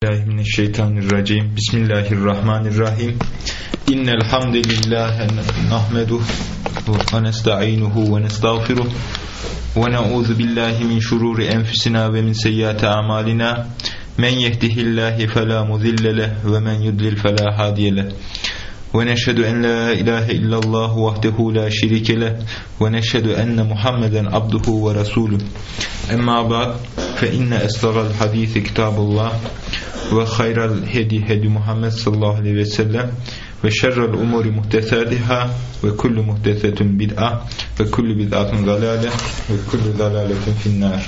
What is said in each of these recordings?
Mineşşeytanirracim. Bismillahirrahmanirrahim. İnnel hamdelellahi nahmeduhu ve nestainuhu ve nestağfiruh ve na'ûzu billahi min şururi enfusina ve min seyyiati a'malina. Men yehdihillahu fela mudille lehu ve men yudlil fela hadiye lehu. Ve neşhedü en la ilahe illallah vahdehu la şerike leh ve neşhedü enne Muhammeden abduhu ve resuluh. Emma ba'd fe inne esdaqal hadisi kitabullah ve hayral hedi Muhammed sallallahu aleyhi ve sellem ve şerrel umuri muhtesatiha ve kullu muhtesetun bid'a ve kullu bid'atun dalale ve kullu dalaletin finnar.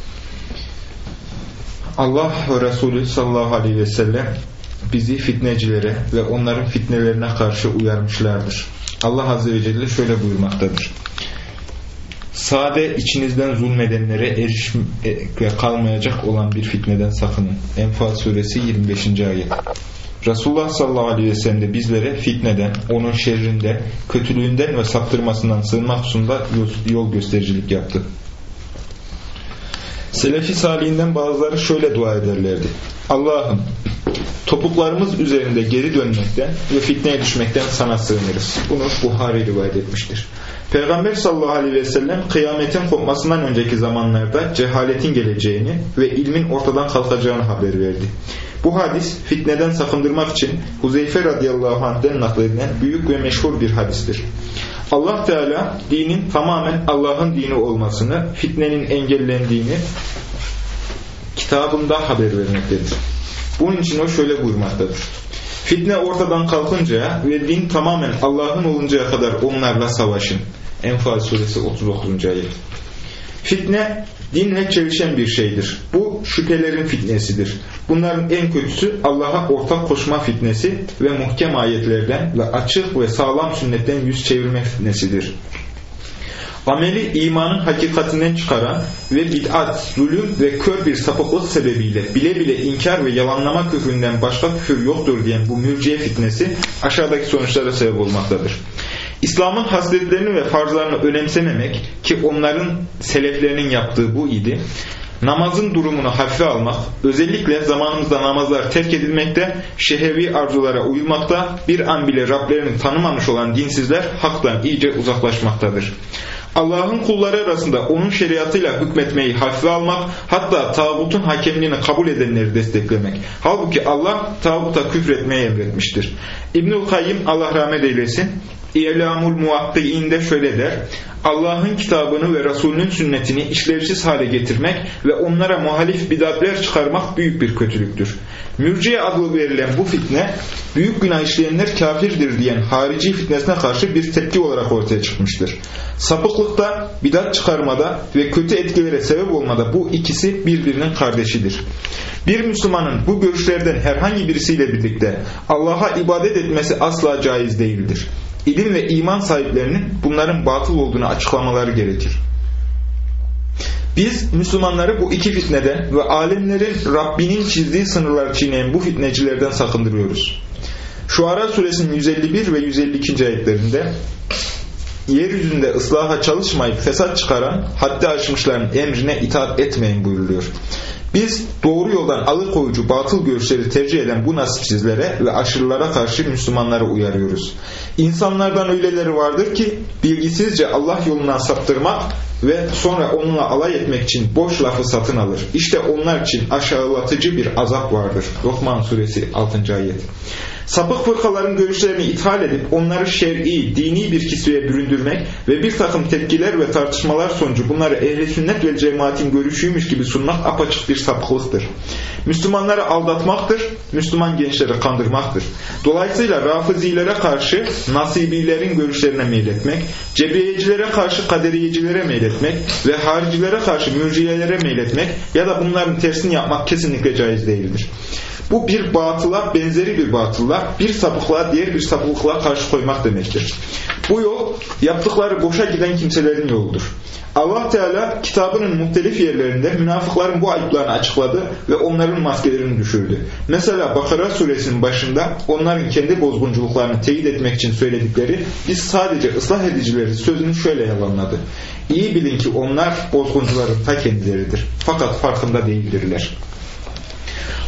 Allah ve Resulü sallallahu aleyhi ve sellem bizi fitnecilere ve onların fitnelerine karşı uyarmışlardır. Allah Azze ve Celle şöyle buyurmaktadır: sade içinizden zulmedenlere kalmayacak olan bir fitneden sakının. Enfal suresi 25. ayet. Resulullah sallallahu aleyhi ve sellem de bizlere fitneden, onun şerrinden, kötülüğünden ve saptırmasından sığınmak hususunda yol göstericilik yaptı. Selefi salihinden bazıları şöyle dua ederlerdi: Allah'ım, topuklarımız üzerinde geri dönmekten ve fitneye düşmekten sana sığınırız. Bunu Buhari rivayet etmiştir. Peygamber sallallahu aleyhi ve sellem kıyametin kopmasından önceki zamanlarda cehaletin geleceğini ve ilmin ortadan kalkacağını haber verdi. Bu hadis fitneden sakındırmak için Huzeyfe radıyallahu anh'den nakledilen büyük ve meşhur bir hadistir. Allah Teala dinin tamamen Allah'ın dini olmasını, fitnenin engellendiğini kitabında haber vermektedir. Bunun için o şöyle buyurmaktadır: fitne ortadan kalkıncaya ve din tamamen Allah'ın oluncaya kadar onlarla savaşın. Enfal suresi 39. ayet. Fitne dinle çelişen bir şeydir. Bu şüphelerin fitnesidir. Bunların en kötüsü Allah'a ortak koşma fitnesi ve muhkem ayetlerden ve açık ve sağlam sünnetten yüz çevirme fitnesidir. Ameli imanın hakikatinden çıkaran ve bid'at, zulüm ve kör bir sapıklık sebebiyle bile bile inkar ve yalanlama küfründen başka küfür yoktur diyen bu mürciye fitnesi aşağıdaki sonuçlara sebep olmaktadır. İslam'ın hasletlerini ve farzlarını önemsememek, ki onların seleflerinin yaptığı bu idi. Namazın durumunu hafife almak, özellikle zamanımızda namazlar terk edilmekte, şehevi arzulara uyulmakta, bir an bile Rablerini tanımamış olan dinsizler haktan iyice uzaklaşmaktadır. Allah'ın kulları arasında onun şeriatıyla hükmetmeyi hafife almak, hatta tağutun hakemliğini kabul edenleri desteklemek. Halbuki Allah tağuta küfretmeyi emretmiştir. İbnül Kayyim, Allah rahmet eylesin, İ'lamul Muvatti'inde şöyle der: Allah'ın kitabını ve Resulünün sünnetini işlevsiz hale getirmek ve onlara muhalif bid'atler çıkarmak büyük bir kötülüktür. Mürciye adlı verilen bu fitne, büyük günah işleyenler kafirdir diyen harici fitnesine karşı bir tepki olarak ortaya çıkmıştır. Sapıklıkta, bid'at çıkarmada ve kötü etkilere sebep olmada bu ikisi birbirinin kardeşidir. Bir Müslümanın bu görüşlerden herhangi birisiyle birlikte Allah'a ibadet etmesi asla caiz değildir. İlim ve iman sahiplerinin bunların batıl olduğunu açıklamaları gerekir. Biz Müslümanları bu iki fitneden ve alemlerin Rabbinin çizdiği sınırları çiğneyen bu fitnecilerden sakındırıyoruz. Şuara suresinin 151 ve 152. ayetlerinde yeryüzünde ıslaha çalışmayıp fesat çıkaran, haddi aşmışların emrine itaat etmeyin buyuruluyor. Biz doğru yoldan alıkoyucu batıl görüşleri tercih eden bu nasipsizlere ve aşırılara karşı Müslümanları uyarıyoruz. İnsanlardan öyleleri vardır ki bilgisizce Allah yolundan saptırmak ve sonra onunla alay etmek için boş lafı satın alır. İşte onlar için aşağılatıcı bir azap vardır. Lokman suresi 6. ayet. Sapık fırkaların görüşlerini ithal edip onları şer'i, dini bir kisveye büründürmek ve bir takım tepkiler ve tartışmalar sonucu bunları ehl-i sünnet ve cemaatin görüşüymüş gibi sunmak apaçık bir sapıklıktır. Müslümanları aldatmaktır, Müslüman gençleri kandırmaktır. Dolayısıyla Rafizilere karşı Nasibilerin görüşlerine meyletmek, Cebriyecilere karşı Kaderiyecilere meyletmek ve haricilere karşı mürciyelere meyletmek ya da bunların tersini yapmak kesinlikle caiz değildir. Bu bir batıla, benzeri bir batıla, bir sapıklığa diğer bir sapıklığa karşı koymak demektir. Bu yol, yaptıkları boşa giden kimselerin yoludur. Allah Teala kitabının muhtelif yerlerinde münafıkların bu ayıplarını açıkladı ve onların maskelerini düşürdü. Mesela Bakara suresinin başında onların kendi bozgunculuklarını teyit etmek için söyledikleri "biz sadece ıslah edicileri" sözünü şöyle yalanladı: İyi bilin ki onlar bozguncuların ta kendileridir. Fakat farkında değildirler.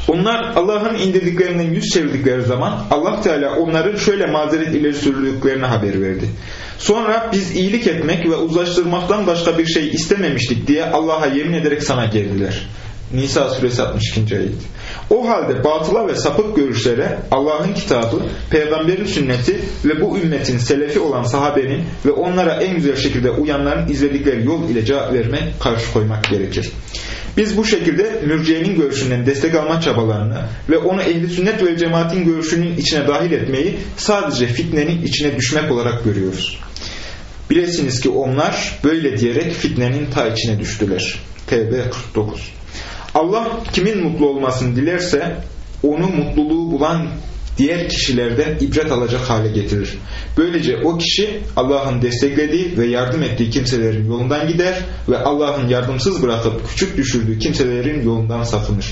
Onlar Allah'ın indirdiklerinden yüz çevirdikleri zaman Allah Teala onların şöyle mazeret ileri sürdüklerini haber verdi. Sonra biz iyilik etmek ve uzlaştırmaktan başka bir şey istememiştik diye Allah'a yemin ederek sana geldiler. Nisa suresi 62. ayet. O halde batıla ve sapık görüşlere Allah'ın kitabı, peygamberin sünneti ve bu ümmetin selefi olan sahabenin ve onlara en güzel şekilde uyanların izledikleri yol ile cevap vermek, karşı koymak gerekir. Biz bu şekilde mürciyenin görüşünden destek alma çabalarını ve onu ehli sünnet ve cemaatin görüşünün içine dahil etmeyi sadece fitnenin içine düşmek olarak görüyoruz. Bilesiniz ki onlar böyle diyerek fitnenin ta içine düştüler. Tevbe 49. Allah kimin mutlu olmasını dilerse onu mutluluğu bulan diğer kişilerden ibret alacak hale getirir. Böylece o kişi Allah'ın desteklediği ve yardım ettiği kimselerin yolundan gider ve Allah'ın yardımsız bırakıp küçük düşürdüğü kimselerin yolundan sakınır.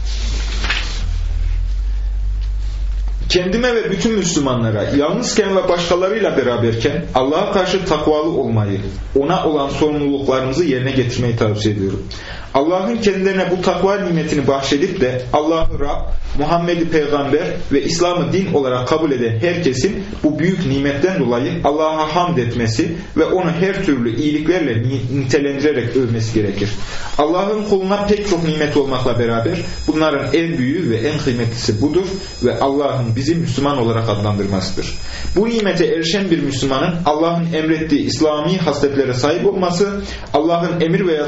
Kendime ve bütün Müslümanlara yalnızken ve başkalarıyla beraberken Allah'a karşı takvalı olmayı, ona olan sorumluluklarımızı yerine getirmeyi tavsiye ediyorum. Allah'ın kendilerine bu takva nimetini bahşedip de Allah'ı Rab, Muhammed'i peygamber ve İslam'ı din olarak kabul eden herkesin bu büyük nimetten dolayı Allah'a hamd etmesi ve onu her türlü iyiliklerle nitelendirerek övmesi gerekir. Allah'ın kuluna pek çok nimet olmakla beraber bunların en büyüğü ve en kıymetlisi budur ve Allah'ın bizi Müslüman olarak adlandırmasıdır. Bu nimete erişen bir Müslümanın Allah'ın emrettiği İslami hasletlere sahip olması, Allah'ın emir ve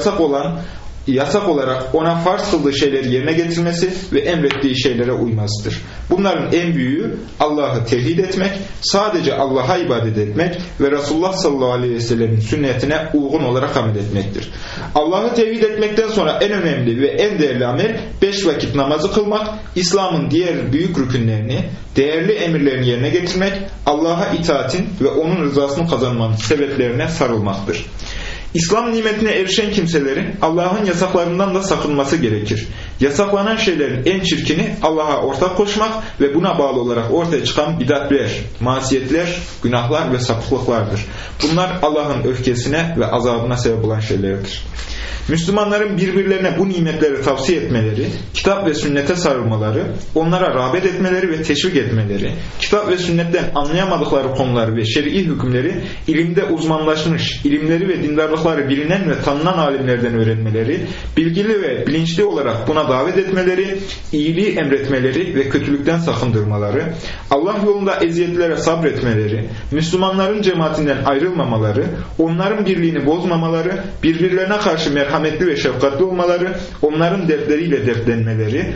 yasak olarak ona farz kıldığı şeyleri yerine getirmesi ve emrettiği şeylere uymasıdır. Bunların en büyüğü Allah'ı tevhid etmek, sadece Allah'a ibadet etmek ve Resulullah sallallahu aleyhi ve sellemin sünnetine uygun olarak amel etmektir. Allah'ı tevhid etmekten sonra en önemli ve en değerli amel 5 vakit namazı kılmak, İslam'ın diğer büyük rükünlerini, değerli emirlerini yerine getirmek, Allah'a itaatin ve onun rızasını kazanmanın sebeplerine sarılmaktır. İslam nimetine erişen kimselerin Allah'ın yasaklarından da sakınması gerekir. Yasaklanan şeylerin en çirkini Allah'a ortak koşmak ve buna bağlı olarak ortaya çıkan bid'atler, masiyetler, günahlar ve sapıklıklardır. Bunlar Allah'ın öfkesine ve azabına sebep olan şeylerdir. Müslümanların birbirlerine bu nimetleri tavsiye etmeleri, kitap ve sünnete sarılmaları, onlara rağbet etmeleri ve teşvik etmeleri, kitap ve sünnetten anlayamadıkları konuları ve şer'i hükümleri ilimde uzmanlaşmış, ilimleri ve dindarlıkları bilinen ve tanınan alimlerden öğrenmeleri, bilgili ve bilinçli olarak buna davet etmeleri, iyiliği emretmeleri ve kötülükten sakındırmaları, Allah yolunda eziyetlere sabretmeleri, Müslümanların cemaatinden ayrılmamaları, onların birliğini bozmamaları, birbirlerine karşı merhametli ve şefkatli olmaları, onların dertleriyle dertlenmeleri,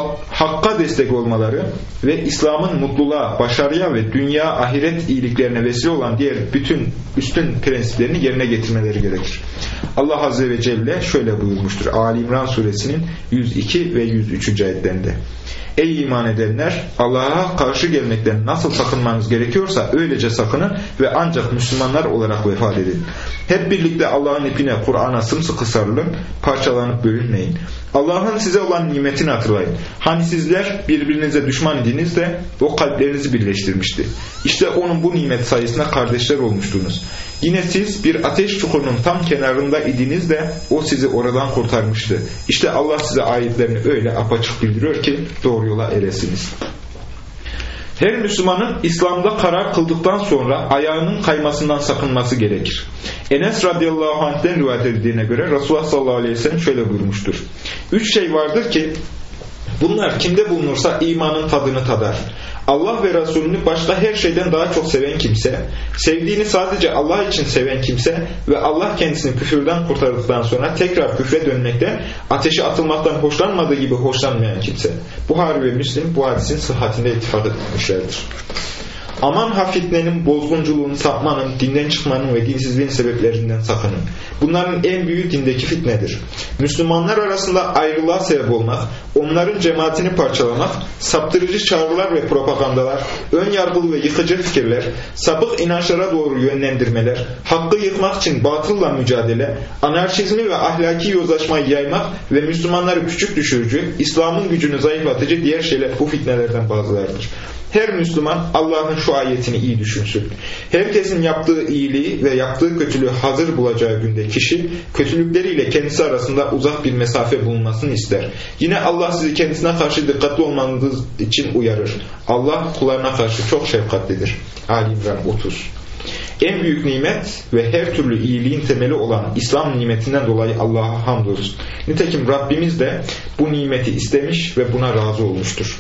hakka destek olmaları ve İslam'ın mutluluğa, başarıya ve dünya ahiret iyiliklerine vesile olan diğer bütün üstün prensiplerini yerine getirmeleri gerekir. Allah Azze ve Celle şöyle buyurmuştur. Ali İmran suresinin 102 ve 103. ayetlerinde. Ey iman edenler! Allah'a karşı gelmekten nasıl sakınmanız gerekiyorsa öylece sakının ve ancak Müslümanlar olarak vefat edin. Hep birlikte Allah'ın ipine, Kur'an'a sımsıkı sarılın, parçalanıp bölünmeyin. Allah'ın size olan nimetini hatırlayın. Hani sizler birbirinize düşman idiniz de o kalplerinizi birleştirmişti. İşte onun bu nimet sayesinde kardeşler olmuştunuz. Yine siz bir ateş çukurunun tam kenarında idiniz de o sizi oradan kurtarmıştı. İşte Allah size ayetlerini öyle apaçık bildiriyor ki doğru yola eresiniz. Her Müslümanın İslam'da karar kıldıktan sonra ayağının kaymasından sakınması gerekir. Enes radıyallahu anh'ten rivayet edildiğine göre Resulullah sallallahu aleyhi ve sellem şöyle buyurmuştur. 3 şey vardır ki bunlar kimde bulunursa imanın tadını tadar. Allah ve Resulünü başka her şeyden daha çok seven kimse, sevdiğini sadece Allah için seven kimse ve Allah kendisini küfürden kurtardıktan sonra tekrar küfre dönmekten, ateşe atılmaktan hoşlanmadığı gibi hoşlanmayan kimse. Buhari ve Müslim bu hadisin sıhhatinde ittifak etmişlerdir. Aman ha fitnenin, bozgunculuğun, sapmanın, dinden çıkmanın ve dinsizliğin sebeplerinden sakının. Bunların en büyüğü dindeki fitnedir. Müslümanlar arasında ayrılığa sebep olmak, onların cemaatini parçalamak, saptırıcı çağrılar ve propagandalar, ön yargılı ve yıkıcı fikirler, sapık inançlara doğru yönlendirmeler, hakkı yıkmak için batılla mücadele, anarşizmi ve ahlaki yozlaşmayı yaymak ve Müslümanları küçük düşürücü, İslam'ın gücünü zayıflatıcı diğer şeyler bu fitnelerden bazılarıdır. Her Müslüman Allah'ın şu ayetini iyi düşünsün. Herkesin yaptığı iyiliği ve yaptığı kötülüğü hazır bulacağı günde kişi kötülükleriyle kendisi arasında uzak bir mesafe bulunmasını ister. Yine Allah sizi kendisine karşı dikkatli olmanız için uyarır. Allah kullarına karşı çok şefkatlidir. Ali İmran 30. En büyük nimet ve her türlü iyiliğin temeli olan İslam nimetinden dolayı Allah'a hamdolsun. Nitekim Rabbimiz de bu nimeti istemiş ve buna razı olmuştur.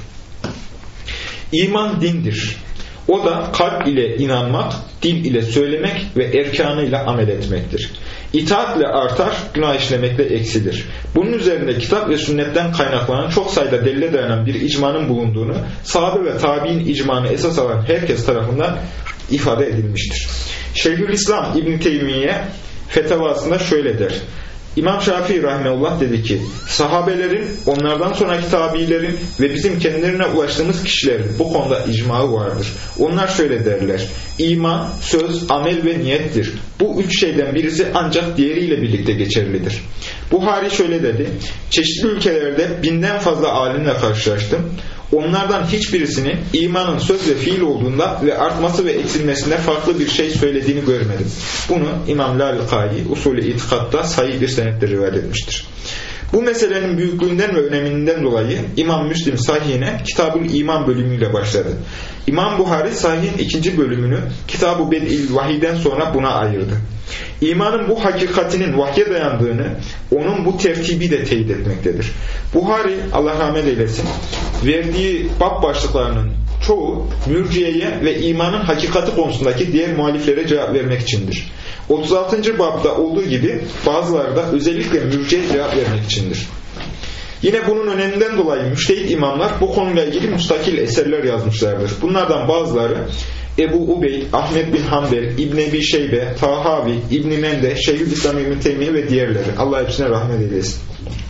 İman dindir. O da kalp ile inanmak, dil ile söylemek ve erkanıyla amel etmektir. İtaatle artar, günah işlemekle eksilir. Bunun üzerinde kitap ve sünnetten kaynaklanan çok sayıda delile dayanan bir icmanın bulunduğunu, sahabe ve tabi'in icmanı esas alan herkes tarafından ifade edilmiştir. Şeyhülislam İbn Teymiye fetavasında şöyle der. İmam Şafii rahmetullah dedi ki, sahabelerin, onlardan sonraki tabiilerin ve bizim kendilerine ulaştığımız kişilerin bu konuda icmağı vardır. Onlar şöyle derler: İman, söz, amel ve niyettir. Bu üç şeyden birisi ancak diğeriyle birlikte geçerlidir. Buhari şöyle dedi: çeşitli ülkelerde 1000'den fazla alimle karşılaştım. Onlardan hiçbirisinin imanın söz ve fiil olduğunda ve artması ve eksilmesinde farklı bir şey söylediğini görmedim. Bunu İmam Lalkai Usulü İtikad'da sahih bir senetle rivayet etmiştir. Bu meselenin büyüklüğünden ve öneminden dolayı İmam Müslim Sahih'ine Kitab-ül İman bölümüyle başladı. İmam Buhari Sahih'in 2. bölümünü Kitab-ı Bed'il Vahiy'den sonra buna ayırdı. İmanın bu hakikatinin vahye dayandığını, onun bu tertibi de teyit etmektedir. Buhari, Allah rahmet eylesin, verdiği bab başlıklarının çoğu mürciyeye ve imanın hakikati konusundaki diğer muhaliflere cevap vermek içindir. 36. babda olduğu gibi bazıları da özellikle mürciye cevap vermek içindir. Yine bunun öneminden dolayı müştehit imamlar bu konuyla ilgili müstakil eserler yazmışlardır. Bunlardan bazıları Ebu Ubeyd, Ahmed bin Hanbel, İbn Ebi Şeybe, Tahavi, İbn Mende, Şeyhülislam İbn Teymiye ve diğerleri. Allah hepsine rahmet eylesin.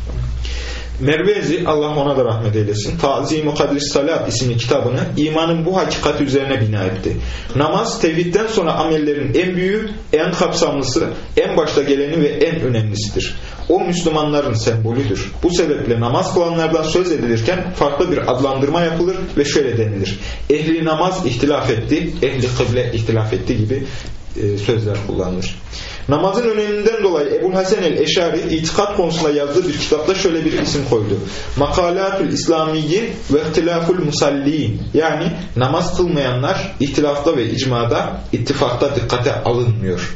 Mervezi, Allah ona da rahmet eylesin, Ta'zim-i Kadris Salat isimli kitabını imanın bu hakikati üzerine bina etti. Namaz, tevhidden sonra amellerin en büyüğü, en kapsamlısı, en başta geleni ve en önemlisidir. O Müslümanların sembolüdür. Bu sebeple namaz kılanlardan söz edilirken farklı bir adlandırma yapılır ve şöyle denilir: ehli namaz ihtilaf etti, ehli kıble ihtilaf etti gibi sözler kullanılır. Namazın öneminden dolayı Ebu Hasan el-Eşari itikat konusunda yazdığı bir kitapta şöyle bir isim koydu: Makalatül İslamiyyin ve ihtilaful musalliyin. Yani namaz kılmayanlar ihtilafta ve icmada, ittifakta dikkate alınmıyor.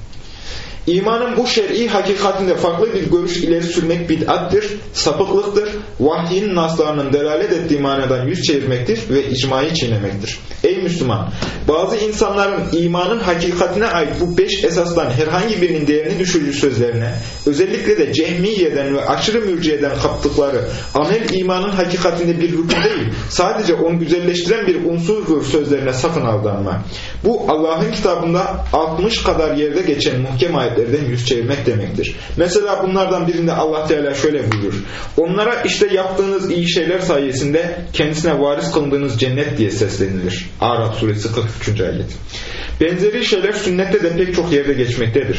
İmanın bu şer'i hakikatinde farklı bir görüş ileri sürmek bid'attir, sapıklıktır, vahyin naslarının delalet ettiği manadan yüz çevirmektir ve icmayı çiğnemektir. Ey Müslüman! Bazı insanların imanın hakikatine ait bu 5 esasdan herhangi birinin değerini düşürücü sözlerine, özellikle de Cehmiye'den ve aşırı mürciyeden kaptıkları amel imanın hakikatinde bir hüküm değil, sadece onu güzelleştiren bir unsurdur sözlerine sakın aldanma. Bu Allah'ın kitabında 60 kadar yerde geçen muhkem ayetlerden yüz çevirmek demektir. Mesela bunlardan birinde Allah Teala şöyle buyurur: onlara işte yaptığınız iyi şeyler sayesinde kendisine varis kıldığınız cennet diye seslenilir. Araf suresi 43. ayet. Benzeri şeyler sünnette de pek çok yerde geçmektedir.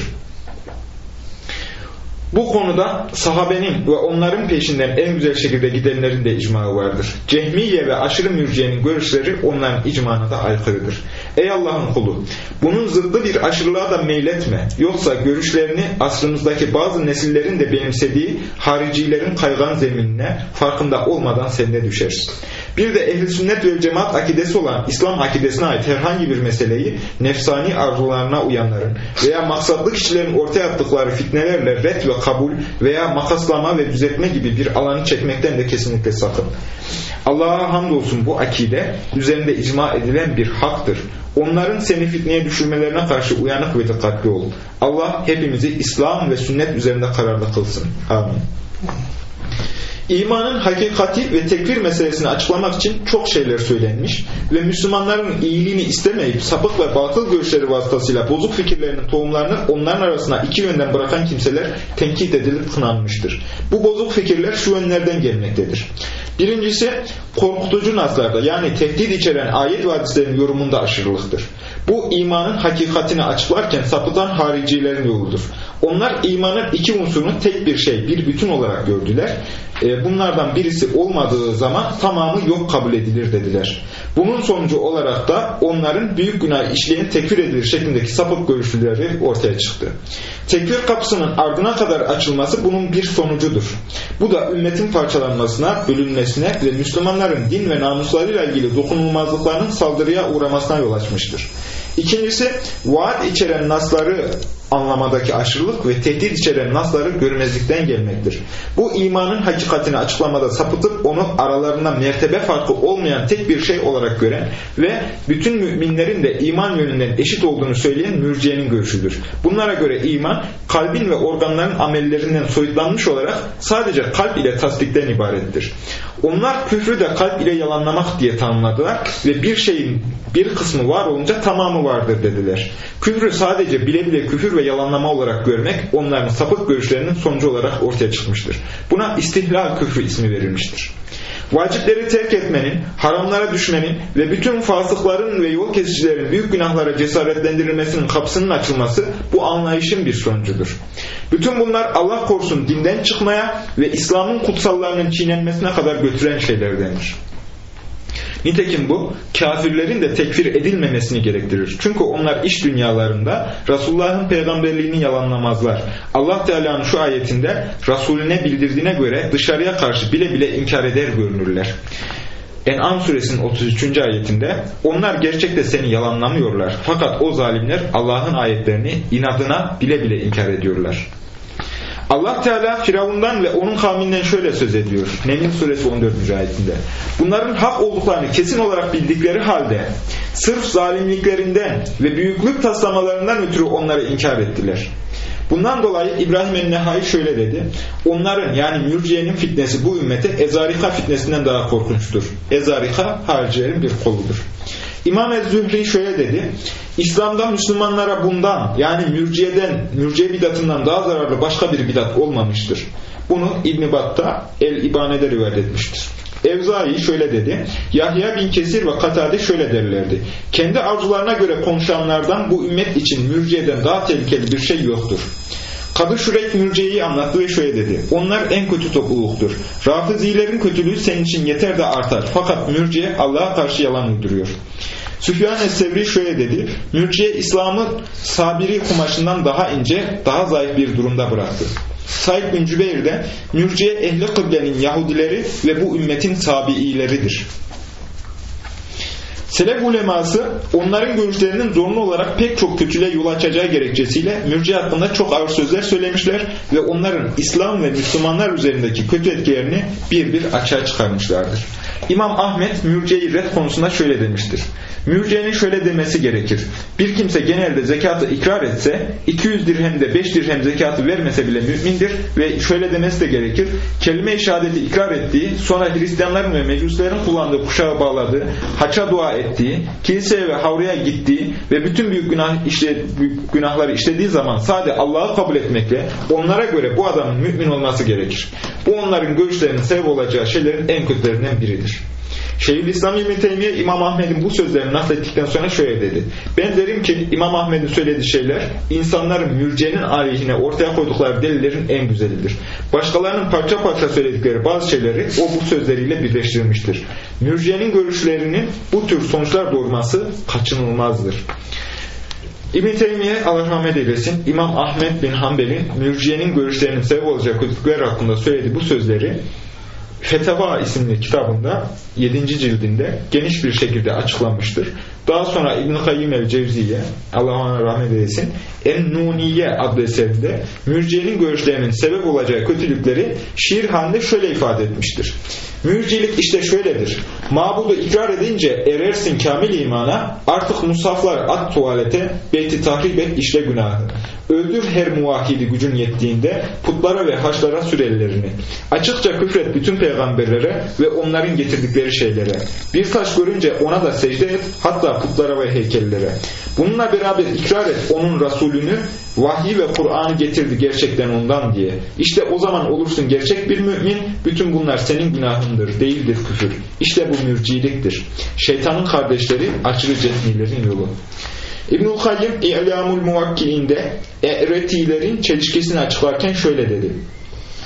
Bu konuda sahabenin ve onların peşinden en güzel şekilde gidenlerin de icmağı vardır. Cehmiye ve aşırı mürciyenin görüşleri onların icmağına da aykırıdır. Ey Allah'ın kulu! Bunun zıddı bir aşırılığa da meyletme. Yoksa görüşlerini asrımızdaki bazı nesillerin de benimsediği haricilerin kaygan zeminine farkında olmadan sen de düşersin. Bir de ehl-i sünnet ve cemaat akidesi olan İslam akidesine ait herhangi bir meseleyi nefsani arzularına uyanların veya maksatlı kişilerin ortaya attıkları fitnelerle ret ve kabul veya makaslama ve düzeltme gibi bir alanı çekmekten de kesinlikle sakın. Allah'a hamdolsun bu akide üzerinde icma edilen bir haktır. Onların seni fitneye düşürmelerine karşı uyanık ve dikkatli ol. Allah hepimizi İslam ve sünnet üzerinde kararlı kılsın. Amin. İmanın hakikati ve tekfir meselesini açıklamak için çok şeyler söylenmiş ve Müslümanların iyiliğini istemeyip sapık ve batıl görüşleri vasıtasıyla bozuk fikirlerinin tohumlarını onların arasına iki yönden bırakan kimseler tenkit edilip kınanmıştır. Bu bozuk fikirler şu yönlerden gelmektedir. Birincisi, korkutucu naslarda yani tehdit içeren ayet ve hadislerin yorumunda aşırılıktır. Bu imanın hakikatini açıklarken sapıtan haricilerin yoludur. Onlar imanın iki unsurunu tek bir şey, bir bütün olarak gördüler. bunlardan birisi olmadığı zaman tamamı yok kabul edilir dediler. Bunun sonucu olarak da onların büyük günah işleyen tekfir edilir şeklindeki sapık görüşleri ortaya çıktı. Tekfir kapısının ardına kadar açılması bunun bir sonucudur. Bu da ümmetin parçalanmasına, bölünmesine ve Müslümanların din ve namuslarıyla ilgili dokunulmazlıklarının saldırıya uğramasına yol açmıştır. İkincisi, vaat içeren nasları anlamadaki aşırılık ve tehdit içeren nasları görmezlikten gelmektir. Bu imanın hakikatini açıklamada sapıtıp onu aralarında mertebe farkı olmayan tek bir şey olarak gören ve bütün müminlerin de iman yönünden eşit olduğunu söyleyen mürciyenin görüşüdür. Bunlara göre iman, kalbin ve organların amellerinden soyutlanmış olarak sadece kalp ile tasdikten ibarettir. Onlar küfrü de kalp ile yalanlamak diye tanımladılar ve bir şeyin bir kısmı var olunca tamamı vardır dediler. Küfrü sadece bile bile küfür ve yalanlama olarak görmek onların sapık görüşlerinin sonucu olarak ortaya çıkmıştır. Buna istihlal küfrü ismi verilmiştir. Vacipleri terk etmenin, haramlara düşmenin ve bütün fasıkların ve yol kesicilerin büyük günahlara cesaretlendirilmesinin kapısının açılması bu anlayışın bir sonucudur. Bütün bunlar Allah korusun dinden çıkmaya ve İslam'ın kutsallarının çiğnenmesine kadar götüren şeylerdendir. Nitekim bu, kafirlerin de tekfir edilmemesini gerektirir. Çünkü onlar iş dünyalarında Resulullah'ın peygamberliğini yalanlamazlar. Allah Teala'nın şu ayetinde Resulüne bildirdiğine göre dışarıya karşı bile bile inkar eder görünürler. En'am suresinin 33. ayetinde onlar gerçekte seni yalanlamıyorlar. Fakat o zalimler Allah'ın ayetlerini inadına bile bile inkar ediyorlar. Allah Teala Firavun'dan ve onun kavminden şöyle söz ediyor. Neml suresi 14. ayetinde. Bunların hak olduklarını kesin olarak bildikleri halde sırf zalimliklerinden ve büyüklük taslamalarından ötürü onları inkar ettiler. Bundan dolayı İbrahim el-Nehai şöyle dedi. Onların yani mürciyenin fitnesi bu ümmete Ezarika fitnesinden daha korkunçtur. Ezarika haricilerin bir koludur. İmam Ez-Zühri şöyle dedi. İslam'da Müslümanlara bundan yani mürciye bidatından daha zararlı başka bir bidat olmamıştır. Bunu İbn-i Battah El-İbane'de rivayet etmiştir. Evzai şöyle dedi. Yahya bin Kesir ve Katade şöyle derlerdi. Kendi arzularına göre konuşanlardan bu ümmet için mürciyeden daha tehlikeli bir şey yoktur. Kadı Şureyk mürciyeyi anlattı ve şöyle dedi. Onlar en kötü topluluktur. Rafizilerin kötülüğü senin için yeter de artar. Fakat mürciye Allah'a karşı yalan uyduruyor. Süfyan es-Sevri şöyle dedi. Mürciye İslam'ı sabiri kumaşından daha ince, daha zayıf bir durumda bıraktı. Said bin Cübeyr de mürciye ehli kıblenin Yahudileri ve bu ümmetin sabiileridir. Selef uleması onların görüşlerinin zorunlu olarak pek çok kötülüğe yol açacağı gerekçesiyle mürciye hakkında çok ağır sözler söylemişler ve onların İslam ve Müslümanlar üzerindeki kötü etkilerini bir bir açığa çıkarmışlardır. İmam Ahmet mürciyeyi red konusunda şöyle demiştir. Mürciyenin şöyle demesi gerekir. Bir kimse genelde zekatı ikrar etse 200 dirhemde 5 dirhem zekatı vermese bile mümindir ve şöyle demesi de gerekir. Kelime-i şehadeti ikrar ettiği, sonra Hristiyanların ve Mecuslerin kullandığı kuşağı bağladığı, haça dua ettiği, kiliseye ve havruya gittiği ve bütün büyük günahları işlediği zaman sadece Allah'ı kabul etmekle onlara göre bu adamın mümin olması gerekir. Bu onların görüşlerinin sebep olacağı şeylerin en kötülerinden biridir. Şeyhülislam İbn Teymiye İmam Ahmed'in bu sözlerini naklettikten sonra şöyle dedi. Ben derim ki İmam Ahmed'in söylediği şeyler insanların mürciyenin aleyhine ortaya koydukları delillerin en güzelidir. Başkalarının parça parça söyledikleri bazı şeyleri o bu sözleriyle birleştirmiştir. Mürciyenin görüşlerinin bu tür sonuçlar doğurması kaçınılmazdır. İbn Teymiye Allah rahmet eylesin İmam Ahmed bin Hanbel'in mürciyenin görüşlerinin sebep olacağı kötülükler hakkında söylediği bu sözleri Feteva isimli kitabında 7. cildinde geniş bir şekilde açıklanmıştır. Daha sonra İbn-i Kayyim el-Cevziye Allah ona rahmet eylesin En-Nuniye adlı eserinde mürciyenin görüşlerinin sebep olacağı kötülükleri şiir halinde şöyle ifade etmiştir. Mürcilik işte şöyledir. Mabudu ikrar edince erersin kamil imana, artık musaflar at tuvalete, beyti tahrip et işle günahı. Öldür her muvahhidi gücün yettiğinde, putlara ve haçlara sür ellerini. Açıkça küfret bütün peygamberlere ve onların getirdikleri şeylere. Bir taş görünce ona da secde et, hatta putlara ve heykellere. Bununla beraber ikrar et onun Resulünü, vahyi ve Kur'an'ı getirdi gerçekten ondan diye. İşte o zaman olursun gerçek bir mümin, bütün bunlar senin günahındır, değildir küfür. İşte bu mürciliktir. Şeytanın kardeşleri, aşırı cehmilerin yolu. İbnül Kayyim İ'lamul Muvakkilinde E'retilerin çelişkisini açıklarken şöyle dedi.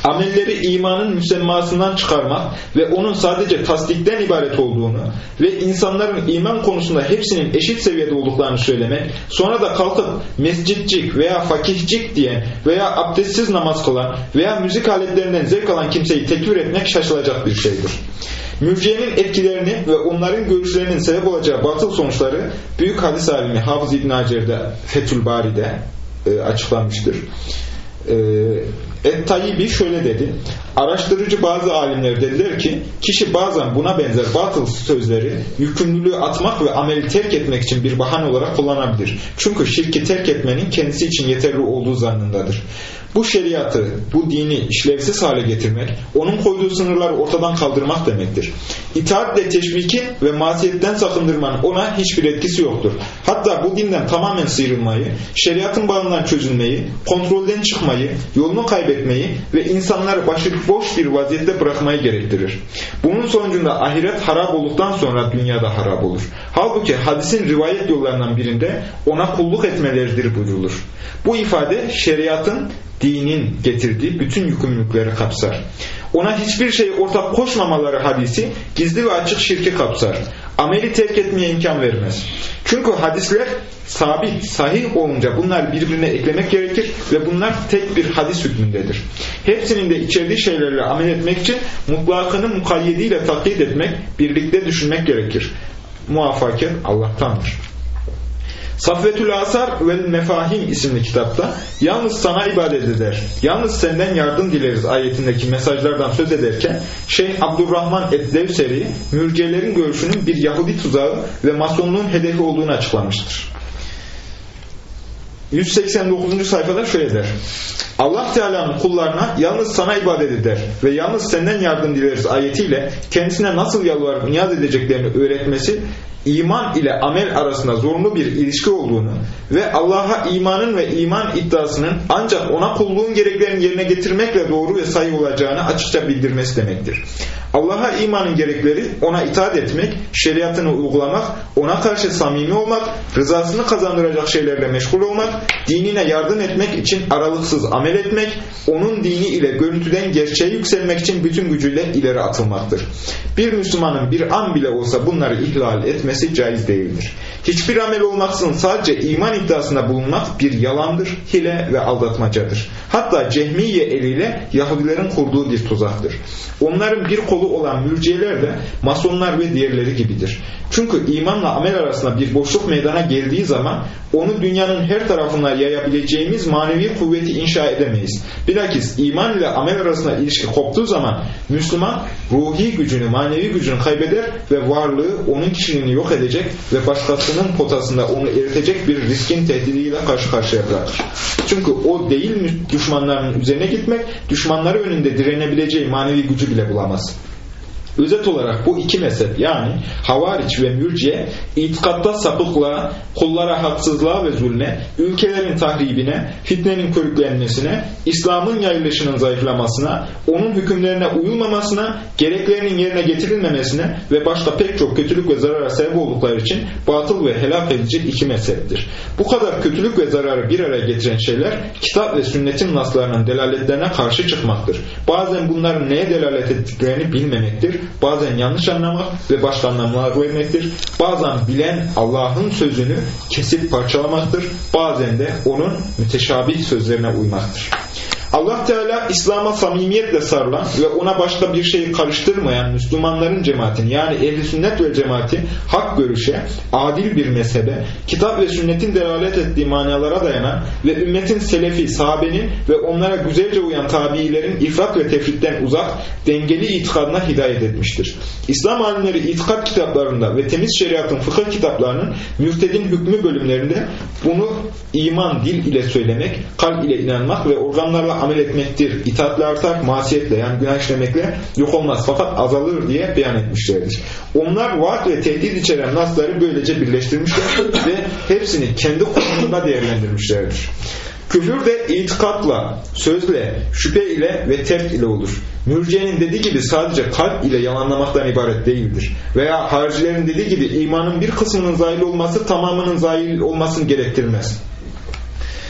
amelleri imanın müsemmasından çıkarmak ve onun sadece tasdikten ibaret olduğunu ve insanların iman konusunda hepsinin eşit seviyede olduklarını söylemek, sonra da kalkıp mescitcik veya fakihcik diyen veya abdestsiz namaz kılan veya müzik aletlerinden zevk alan kimseyi tekfir etmek şaşılacak bir şeydir. Mürciyenin etkilerini ve onların görüşlerinin sebep olacağı batıl sonuçları büyük hadis alimi Hafız İbn Hacer'de Fethül Bari'de açıklanmıştır. Et-Tayyibi şöyle dedi: araştırıcı bazı alimler dediler ki kişi bazen buna benzer batıl sözleri yükümlülüğü atmak ve ameli terk etmek için bir bahane olarak kullanabilir. Çünkü şirki terk etmenin kendisi için yeterli olduğu zannındadır. Bu şeriatı, bu dini işlevsiz hale getirmek, onun koyduğu sınırları ortadan kaldırmak demektir. İtaatle teşviki ve masiyetten sakındırmanın ona hiçbir etkisi yoktur. Hatta bu dinden tamamen sıyrılmayı, şeriatın bağından çözülmeyi, kontrolden çıkmayı, yolunu kaybetmeyi ve insanları başıboş bir vaziyette bırakmayı gerektirir. Bunun sonucunda ahiret harap olduktan sonra dünyada harap olur. Halbuki hadisin rivayet yollarından birinde ona kulluk etmeleridir buyrulur. Bu ifade şeriatın, dinin getirdiği bütün yükümlülükleri kapsar. Ona hiçbir şey ortak koşmamaları hadisi gizli ve açık şirki kapsar. Ameli terk etmeye imkan vermez. Çünkü hadisler sabit, sahih olunca bunlar birbirine eklemek gerekir ve bunlar tek bir hadis hükmündedir. Hepsinin de içerdiği şeylerle amel etmek için mutlakını mukayyediyle takyit etmek, birlikte düşünmek gerekir. Muvaffakat Allah'tandır. Safvetül Asar ve Mefahim isimli kitapta yalnız sana ibadet eder, yalnız senden yardım dileriz ayetindeki mesajlardan söz ederken Şeyh Abdurrahman Eddevseri mürciyelerin görüşünün bir Yahudi tuzağı ve masonluğun hedefi olduğunu açıklamıştır. 189. sayfada şöyle der: Allah Teala'nın kullarına yalnız sana ibadet eder ve yalnız senden yardım dileriz ayetiyle kendisine nasıl yalvarıp niyaz edeceklerini öğretmesi, iman ile amel arasında zorunlu bir ilişki olduğunu ve Allah'a imanın ve iman iddiasının ancak ona kulluğun gereklerini yerine getirmekle doğru ve sahih olacağını açıkça bildirmesi demektir. Allah'a imanın gerekleri ona itaat etmek, şeriatını uygulamak, ona karşı samimi olmak, rızasını kazandıracak şeylerle meşgul olmak, dinine yardım etmek için aralıksız amel etmek, onun dini ile görüntüden gerçeğe yükselmek için bütün gücüyle ileri atılmaktır. Bir Müslümanın bir an bile olsa bunları ihlal etmesi caiz değildir. Hiçbir amel olmaksızın sadece iman iddiasında bulunmak bir yalandır, hile ve aldatmacadır. Hatta Cehmiye eliyle Yahudilerin kurduğu bir tuzaktır. Onların bir kolu olan mürciyeler de masonlar ve diğerleri gibidir. Çünkü imanla amel arasında bir boşluk meydana geldiği zaman onu dünyanın her tarafına yayabileceğimiz manevi kuvveti inşa edemeyiz. Bilakis iman ile amel arasında ilişki koptuğu zaman Müslüman ruhi gücünü, manevi gücünü kaybeder ve varlığı onun kişiliğini yok edecek ve başkasının potasında onu eritecek bir riskin tehdidiyle karşı karşıya bırakır. Çünkü o değil düşmanlarının üzerine gitmek, düşmanları önünde direnebileceği manevi gücü bile bulamaz. Özet olarak bu iki mezhep yani Havariç ve Mürciye itikatta sapıklığa, kullara haksızlığa ve zulme, ülkelerin tahribine, fitnenin körüklenmesine, İslam'ın yayılışının zayıflamasına, onun hükümlerine uyulmamasına, gereklerinin yerine getirilmemesine ve başta pek çok kötülük ve zarara sebep oldukları için batıl ve helak edici iki mezheptir. Bu kadar kötülük ve zararı bir araya getiren şeyler kitap ve sünnetin naslarının delaletlerine karşı çıkmaktır. Bazen bunların neye delalet ettiklerini bilmemektir. Bazen yanlış anlamak ve başka anlamlar vermektir. Bazen bilen Allah'ın sözünü kesip parçalamaktır. Bazen de onun müteşabih sözlerine uymaktır. Allah Teala İslam'a samimiyetle sarılan ve ona başka bir şeyi karıştırmayan Müslümanların cemaatini yani ehl-i sünnet ve cemaati hak görüşe, adil bir mezhebe, kitap ve sünnetin delalet ettiği manalara dayanan ve ümmetin selefi, sahabenin ve onlara güzelce uyan tabiilerin ifrat ve tefritten uzak, dengeli itikadına hidayet etmiştir. İslam alimleri itikat kitaplarında ve temiz şeriatın fıkıh kitaplarının mürtedin hükmü bölümlerinde bunu iman dil ile söylemek, kalp ile inanmak ve organlarla amel etmektir. İtaatle artar, masiyetle yani günah işlemekle yok olmaz fakat azalır diye beyan etmişlerdir. Onlar vaat ve tehdit içeren nasları böylece birleştirmişler ve hepsini kendi konumunda değerlendirmişlerdir. Küfür de itikatla, sözle, şüphe ile ve terk ile olur. Mürciyenin dediği gibi sadece kalp ile yalanlamaktan ibaret değildir. Veya haricilerin dediği gibi imanın bir kısmının zahil olması tamamının zahil olmasını gerektirmez.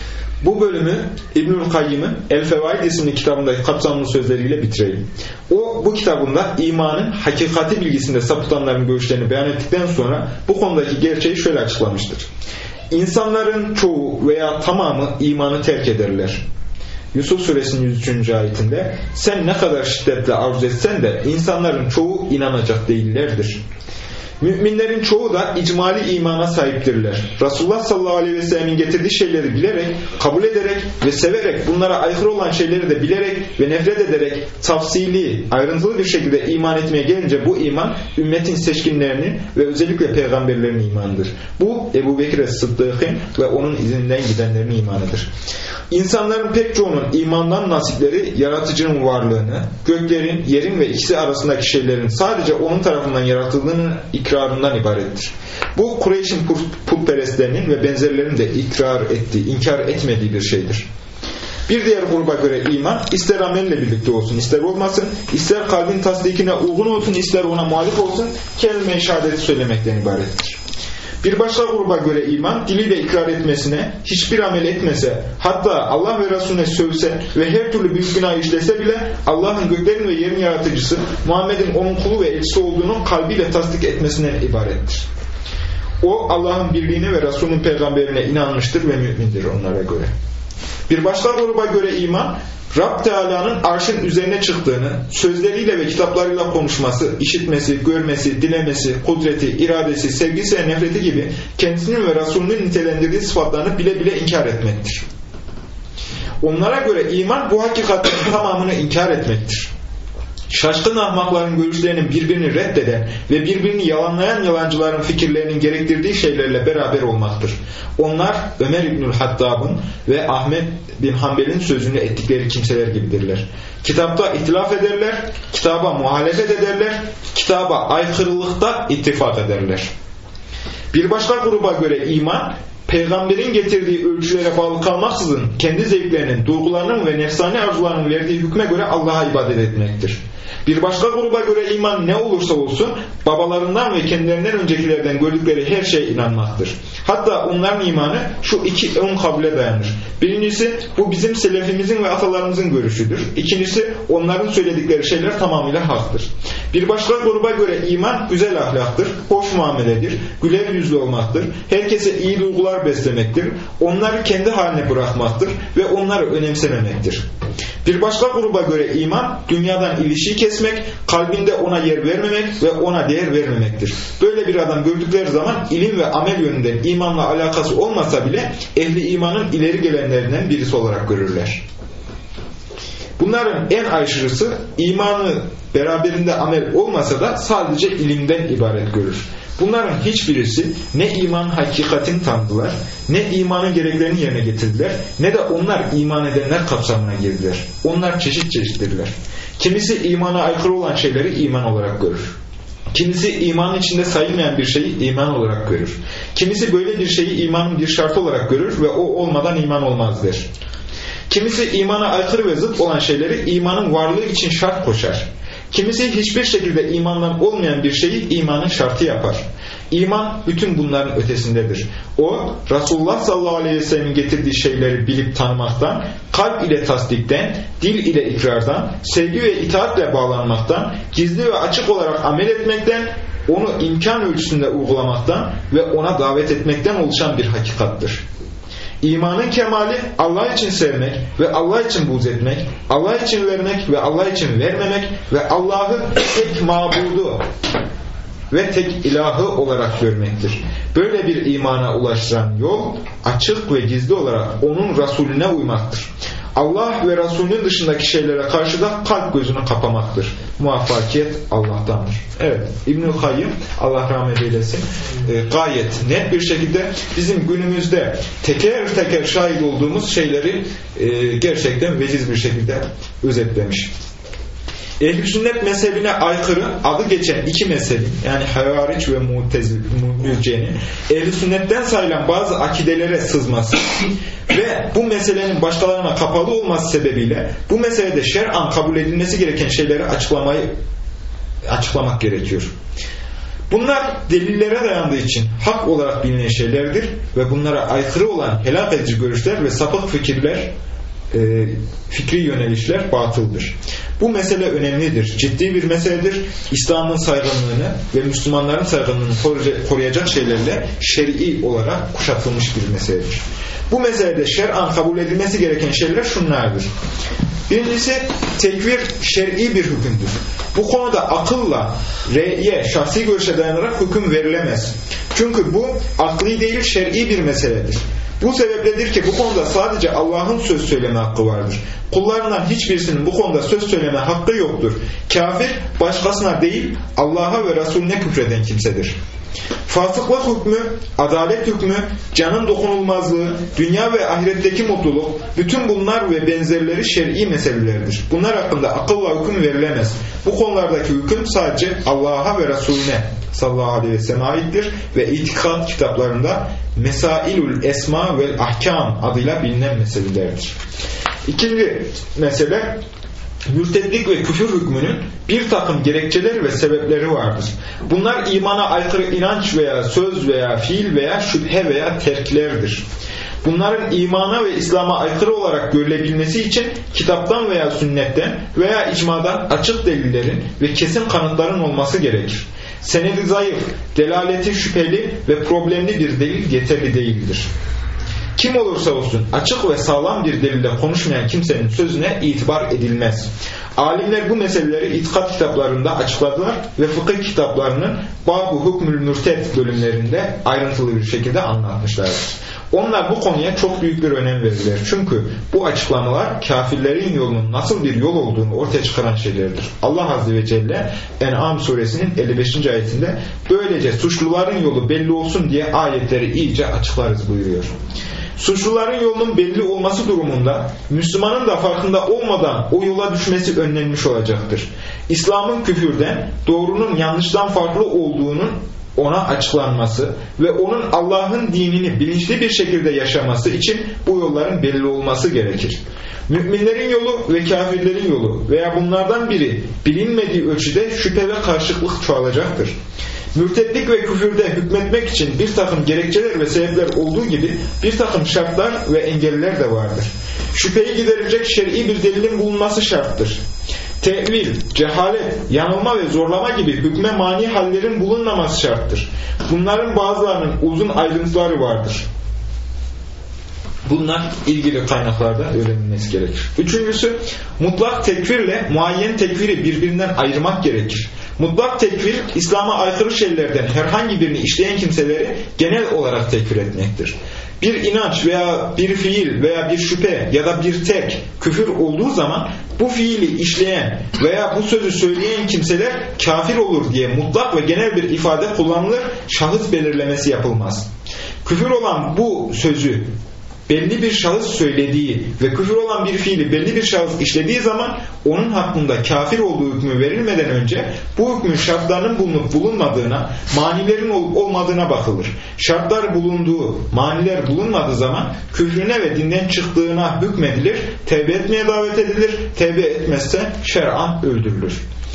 Bu bölümü İbnül Kayyım'ın El-Fevaid isimli kitabındaki kapsamlı sözleriyle bitirelim. O bu kitabında imanın hakikati bilgisinde sapıtanların görüşlerini beyan ettikten sonra bu konudaki gerçeği şöyle açıklamıştır. İnsanların çoğu veya tamamı imanı terk ederler. Yusuf suresinin 103. ayetinde sen ne kadar şiddetle arzu etsen de insanların çoğu inanacak değillerdir. Müminlerin çoğu da icmali imana sahiptirler. Resulullah sallallahu aleyhi ve sellemin getirdiği şeyleri bilerek, kabul ederek ve severek, bunlara aykırı olan şeyleri de bilerek ve nefret ederek tafsili, ayrıntılı bir şekilde iman etmeye gelince bu iman ümmetin seçkinlerinin ve özellikle peygamberlerin imanıdır. Bu Ebu Bekir Es-Sıddık'ın ve onun izinden gidenlerin imanıdır. İnsanların pek çoğunun imandan nasipleri yaratıcının varlığını, göklerin, yerin ve ikisi arasındaki şeylerin sadece onun tarafından yaratıldığının ikrarından ibarettir. Bu Kureyş'in putperestlerinin ve benzerlerinin de inkar etmediği bir şeydir. Bir diğer gruba göre iman, ister amelle birlikte olsun, ister olmasın, ister kalbin tasdikine uygun olsun, ister ona muhalif olsun, kelime-i şehadeti söylemekten ibarettir. Bir başka gruba göre iman, diliyle ikrar etmesine, hiçbir amel etmese, hatta Allah ve Resulüne sövse ve her türlü büyük günah işlese bile Allah'ın göklerin ve yerin yaratıcısı, Muhammed'in onun kulu ve elçisi olduğunu kalbiyle tasdik etmesinden ibarettir. O Allah'ın birliğine ve Resulünün peygamberine inanmıştır ve mümindir onlara göre. Bir başka gruba göre iman, Rab Teala'nın arşın üzerine çıktığını, sözleriyle ve kitaplarıyla konuşması, işitmesi, görmesi, dilemesi, kudreti, iradesi, sevgisi ve nefreti gibi kendisinin ve Resulünün nitelendirdiği sıfatlarını bile bile inkar etmektir. Onlara göre iman bu hakikatlerin tamamını inkar etmektir. Şaşkın ahmakların görüşlerinin birbirini reddeden ve birbirini yalanlayan yalancıların fikirlerinin gerektirdiği şeylerle beraber olmaktır. Onlar Ömer İbnül Hattab'ın ve Ahmet bin Hanbel'in sözünü ettikleri kimseler gibidirler. Kitapta ihtilaf ederler, kitaba muhalefet ederler, kitaba aykırılıkta ittifak ederler. Bir başka gruba göre iman, peygamberin getirdiği ölçülere bağlı kalmaksızın kendi zevklerinin, duygularının ve nefsani arzularının verdiği hükme göre Allah'a ibadet etmektir. Bir başka gruba göre iman ne olursa olsun babalarından ve kendilerinden öncekilerden gördükleri her şeye inanmaktır. Hatta onların imanı şu iki ön kabule dayanır. Birincisi bu bizim selefimizin ve atalarımızın görüşüdür. İkincisi onların söyledikleri şeyler tamamıyla haktır. Bir başka gruba göre iman güzel ahlaktır, hoş muameledir, güler yüzlü olmaktır, herkese iyi duygular beslemektir, onları kendi haline bırakmaktır ve onları önemsememektir. Bir başka gruba göre iman, dünyadan ilişiği kesmek, kalbinde ona yer vermemek ve ona değer vermemektir. Böyle bir adam gördükleri zaman ilim ve amel yönünden imanla alakası olmasa bile ehli imanın ileri gelenlerinden birisi olarak görürler. Bunların en aşırısı imanı beraberinde amel olmasa da sadece ilimden ibaret görür. Bunların hiçbirisi ne iman hakikatini tanıdılar, ne imanın gereklerini yerine getirdiler, ne de onlar iman edenler kapsamına girdiler. Onlar çeşit çeşittirler. Kimisi imana aykırı olan şeyleri iman olarak görür. Kimisi imanın içinde sayılmayan bir şeyi iman olarak görür. Kimisi böyle bir şeyi imanın bir şartı olarak görür ve o olmadan iman olmaz der. Kimisi imana aykırı ve zıt olan şeyleri imanın varlığı için şart koşar. Kimisi hiçbir şekilde imandan olmayan bir şeyi imanın şartı yapar. İman bütün bunların ötesindedir. O, Resulullah sallallahu aleyhi ve sellem'in getirdiği şeyleri bilip tanımaktan, kalp ile tasdikten, dil ile ikrardan, sevgi ve itaatle bağlanmaktan, gizli ve açık olarak amel etmekten, onu imkan ölçüsünde uygulamaktan ve ona davet etmekten oluşan bir hakikattır. İmanın kemali Allah için sevmek ve Allah için buğz etmek, Allah için vermek ve Allah için vermemek ve Allah'ı tek mabudu ve tek ilahı olarak görmektir. Böyle bir imana ulaştıran yol açık ve gizli olarak onun Resulüne uymaktır. Allah ve Resulünün dışındaki şeylere karşı da kalp gözünü kapamaktır. Muvaffakiyet Allah'tandır. Evet, İbnül Kayyım, Allah rahmet eylesin, gayet net bir şekilde bizim günümüzde teker teker şahit olduğumuz şeyleri gerçekten veciz bir şekilde özetlemiş. Ehl-i sünnet mezhebine aykırı adı geçen iki mezhebin, yani Havariç ve Mu'tezile'nin ehl-i sünnetten sayılan bazı akidelere sızması ve bu meselenin başkalarına kapalı olması sebebiyle bu meselede şer'an kabul edilmesi gereken şeyleri açıklamak gerekiyor. Bunlar delillere dayandığı için hak olarak bilinen şeylerdir ve bunlara aykırı olan helak edici görüşler ve sapık fikirler, fikri yönelişler batıldır. Bu mesele önemlidir, ciddi bir meseledir. İslam'ın saygınlığını ve Müslümanların saygınlığını koruyacak şeylerle şer'i olarak kuşatılmış bir meseledir. Bu meselede şer'an kabul edilmesi gereken şeyler şunlardır. Birincisi, tekfir şer'i bir hükümdür. Bu konuda akılla, re'ye, şahsi görüşe dayanarak hüküm verilemez. Çünkü bu akli değil şer'i bir meseledir. Bu sebepledir ki bu konuda sadece Allah'ın söz söyleme hakkı vardır. Kullarından hiçbirisinin bu konuda söz söyleme hakkı yoktur. Kafir, başkasına değil Allah'a ve Resulüne küfreden kimsedir. Fasıklık hükmü, adalet hükmü, canın dokunulmazlığı, dünya ve ahiretteki mutluluk, bütün bunlar ve benzerleri şer'i meselelerdir. Bunlar hakkında akılla hüküm verilemez. Bu konulardaki hüküm sadece Allah'a ve Resulüne sallallahu aleyhi ve sellem aittir ve itikat kitaplarında Mesailul Esma vel Ahkam adıyla bilinen meselelerdir. İkinci mesele, mürtetlik ve küfür hükmünün bir takım gerekçeleri ve sebepleri vardır. Bunlar imana aykırı inanç veya söz veya fiil veya şüphe veya terklerdir. Bunların imana ve İslam'a aykırı olarak görülebilmesi için kitaptan veya sünnetten veya icmadan açık delillerin ve kesin kanıtların olması gerekir. Senedi zayıf, delaleti şüpheli ve problemli bir delil yeterli değildir. Kim olursa olsun açık ve sağlam bir delille konuşmayan kimsenin sözüne itibar edilmez. Alimler bu meseleleri itikat kitaplarında açıkladılar ve fıkıh kitaplarının Bab-ı Hükmül Mürted bölümlerinde ayrıntılı bir şekilde anlatmışlardır. Onlar bu konuya çok büyük bir önem verirler. Çünkü bu açıklamalar kafirlerin yolunun nasıl bir yol olduğunu ortaya çıkaran şeylerdir. Allah Azze ve Celle En'am suresinin 55. ayetinde böylece suçluların yolu belli olsun diye ayetleri iyice açıklarız buyuruyor. Suçluların yolunun belli olması durumunda Müslümanın da farkında olmadan o yola düşmesi önlenmiş olacaktır. İslam'ın küfürden, doğrunun yanlıştan farklı olduğunun ona açıklanması ve onun Allah'ın dinini bilinçli bir şekilde yaşaması için bu yolların belli olması gerekir. Müminlerin yolu ve kafirlerin yolu veya bunlardan biri bilinmediği ölçüde şüphe ve karşıtlık çoğalacaktır. Mürtetlik ve küfürde hükmetmek için bir takım gerekçeler ve sebepler olduğu gibi bir takım şartlar ve engeller de vardır. Şüpheyi giderecek şer'i bir delilin bulunması şarttır. Tevil, cehalet, yanılma ve zorlama gibi hükme mani hallerin bulunmaması şarttır. Bunların bazılarının uzun ayrıntıları vardır. Bunlar ilgili kaynaklarda öğrenilmesi gerekir. Üçüncüsü, mutlak tekfirle muayyen tekfiri birbirinden ayırmak gerekir. Mutlak tekfir, İslam'a aykırı şeylerden herhangi birini işleyen kimseleri genel olarak tekfir etmektir. Bir inanç veya bir fiil veya bir şüphe ya da bir terk küfür olduğu zaman bu fiili işleyen veya bu sözü söyleyen kimseler kafir olur diye mutlak ve genel bir ifade kullanılır, şahıs belirlemesi yapılmaz. Küfür olan bu sözü belli bir şahıs söylediği ve küfür olan bir fiili belli bir şahıs işlediği zaman onun hakkında kafir olduğu hükmü verilmeden önce bu hükmün şartlarının bulunup bulunmadığına, manilerin olup olmadığına bakılır. Şartlar bulunduğu, maniler bulunmadığı zaman küfrüne ve dinden çıktığına hükmedilir, tevbe etmeye davet edilir, tevbe etmezse şer'an öldürülür.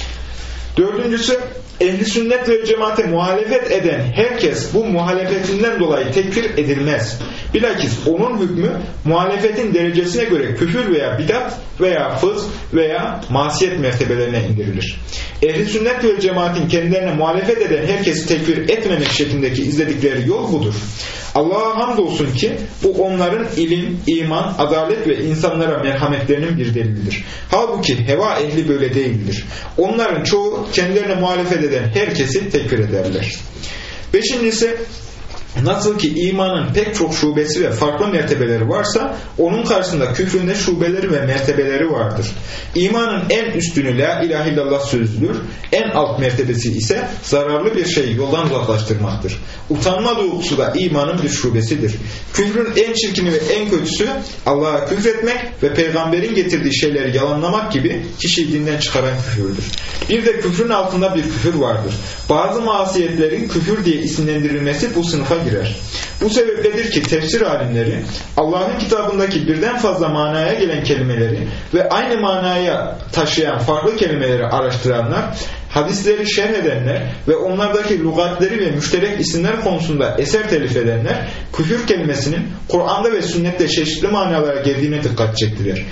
Dördüncüsü, ehli sünnet ve cemaate muhalefet eden herkes bu muhalefetinden dolayı tekfir edilmez. Bilakis onun hükmü muhalefetin derecesine göre küfür veya bidat veya fısk veya masiyet mertebelerine indirilir. Ehli sünnet ve cemaatin kendilerine muhalefet eden herkesi tekfir etmemek şeklindeki izledikleri yol budur. Allah'a hamdolsun ki bu onların ilim, iman, adalet ve insanlara merhametlerinin bir delilidir. Halbuki heva ehli böyle değildir. Onların çoğu kendilerine muhalefet eden herkesi tekfir ederler. Beşincisi, nasıl ki imanın pek çok şubesi ve farklı mertebeleri varsa, onun karşısında küfrün de şubeleri ve mertebeleri vardır. İmanın en üstünü la ilahe illallah sözüdür. En alt mertebesi ise zararlı bir şeyi yoldan uzaklaştırmaktır. Utanma duygusu da imanın bir şubesidir. Küfrün en çirkini ve en kötüsü Allah'a küfretmek ve peygamberin getirdiği şeyleri yalanlamak gibi kişiyi dinden çıkaran küfürdür. Bir de küfrün altında bir küfür vardır. Bazı masiyetlerin küfür diye isimlendirilmesi bu sınıfa girer. Bu sebepledir ki tefsir alimleri Allah'ın kitabındaki birden fazla manaya gelen kelimeleri ve aynı manaya taşıyan farklı kelimeleri araştıranlar hadisleri şerh edenler ve onlardaki lügatleri ve müşterek isimler konusunda eser telif edenler, küfür kelimesinin Kur'an'da ve sünnette çeşitli manalara geldiğine dikkat çektiler.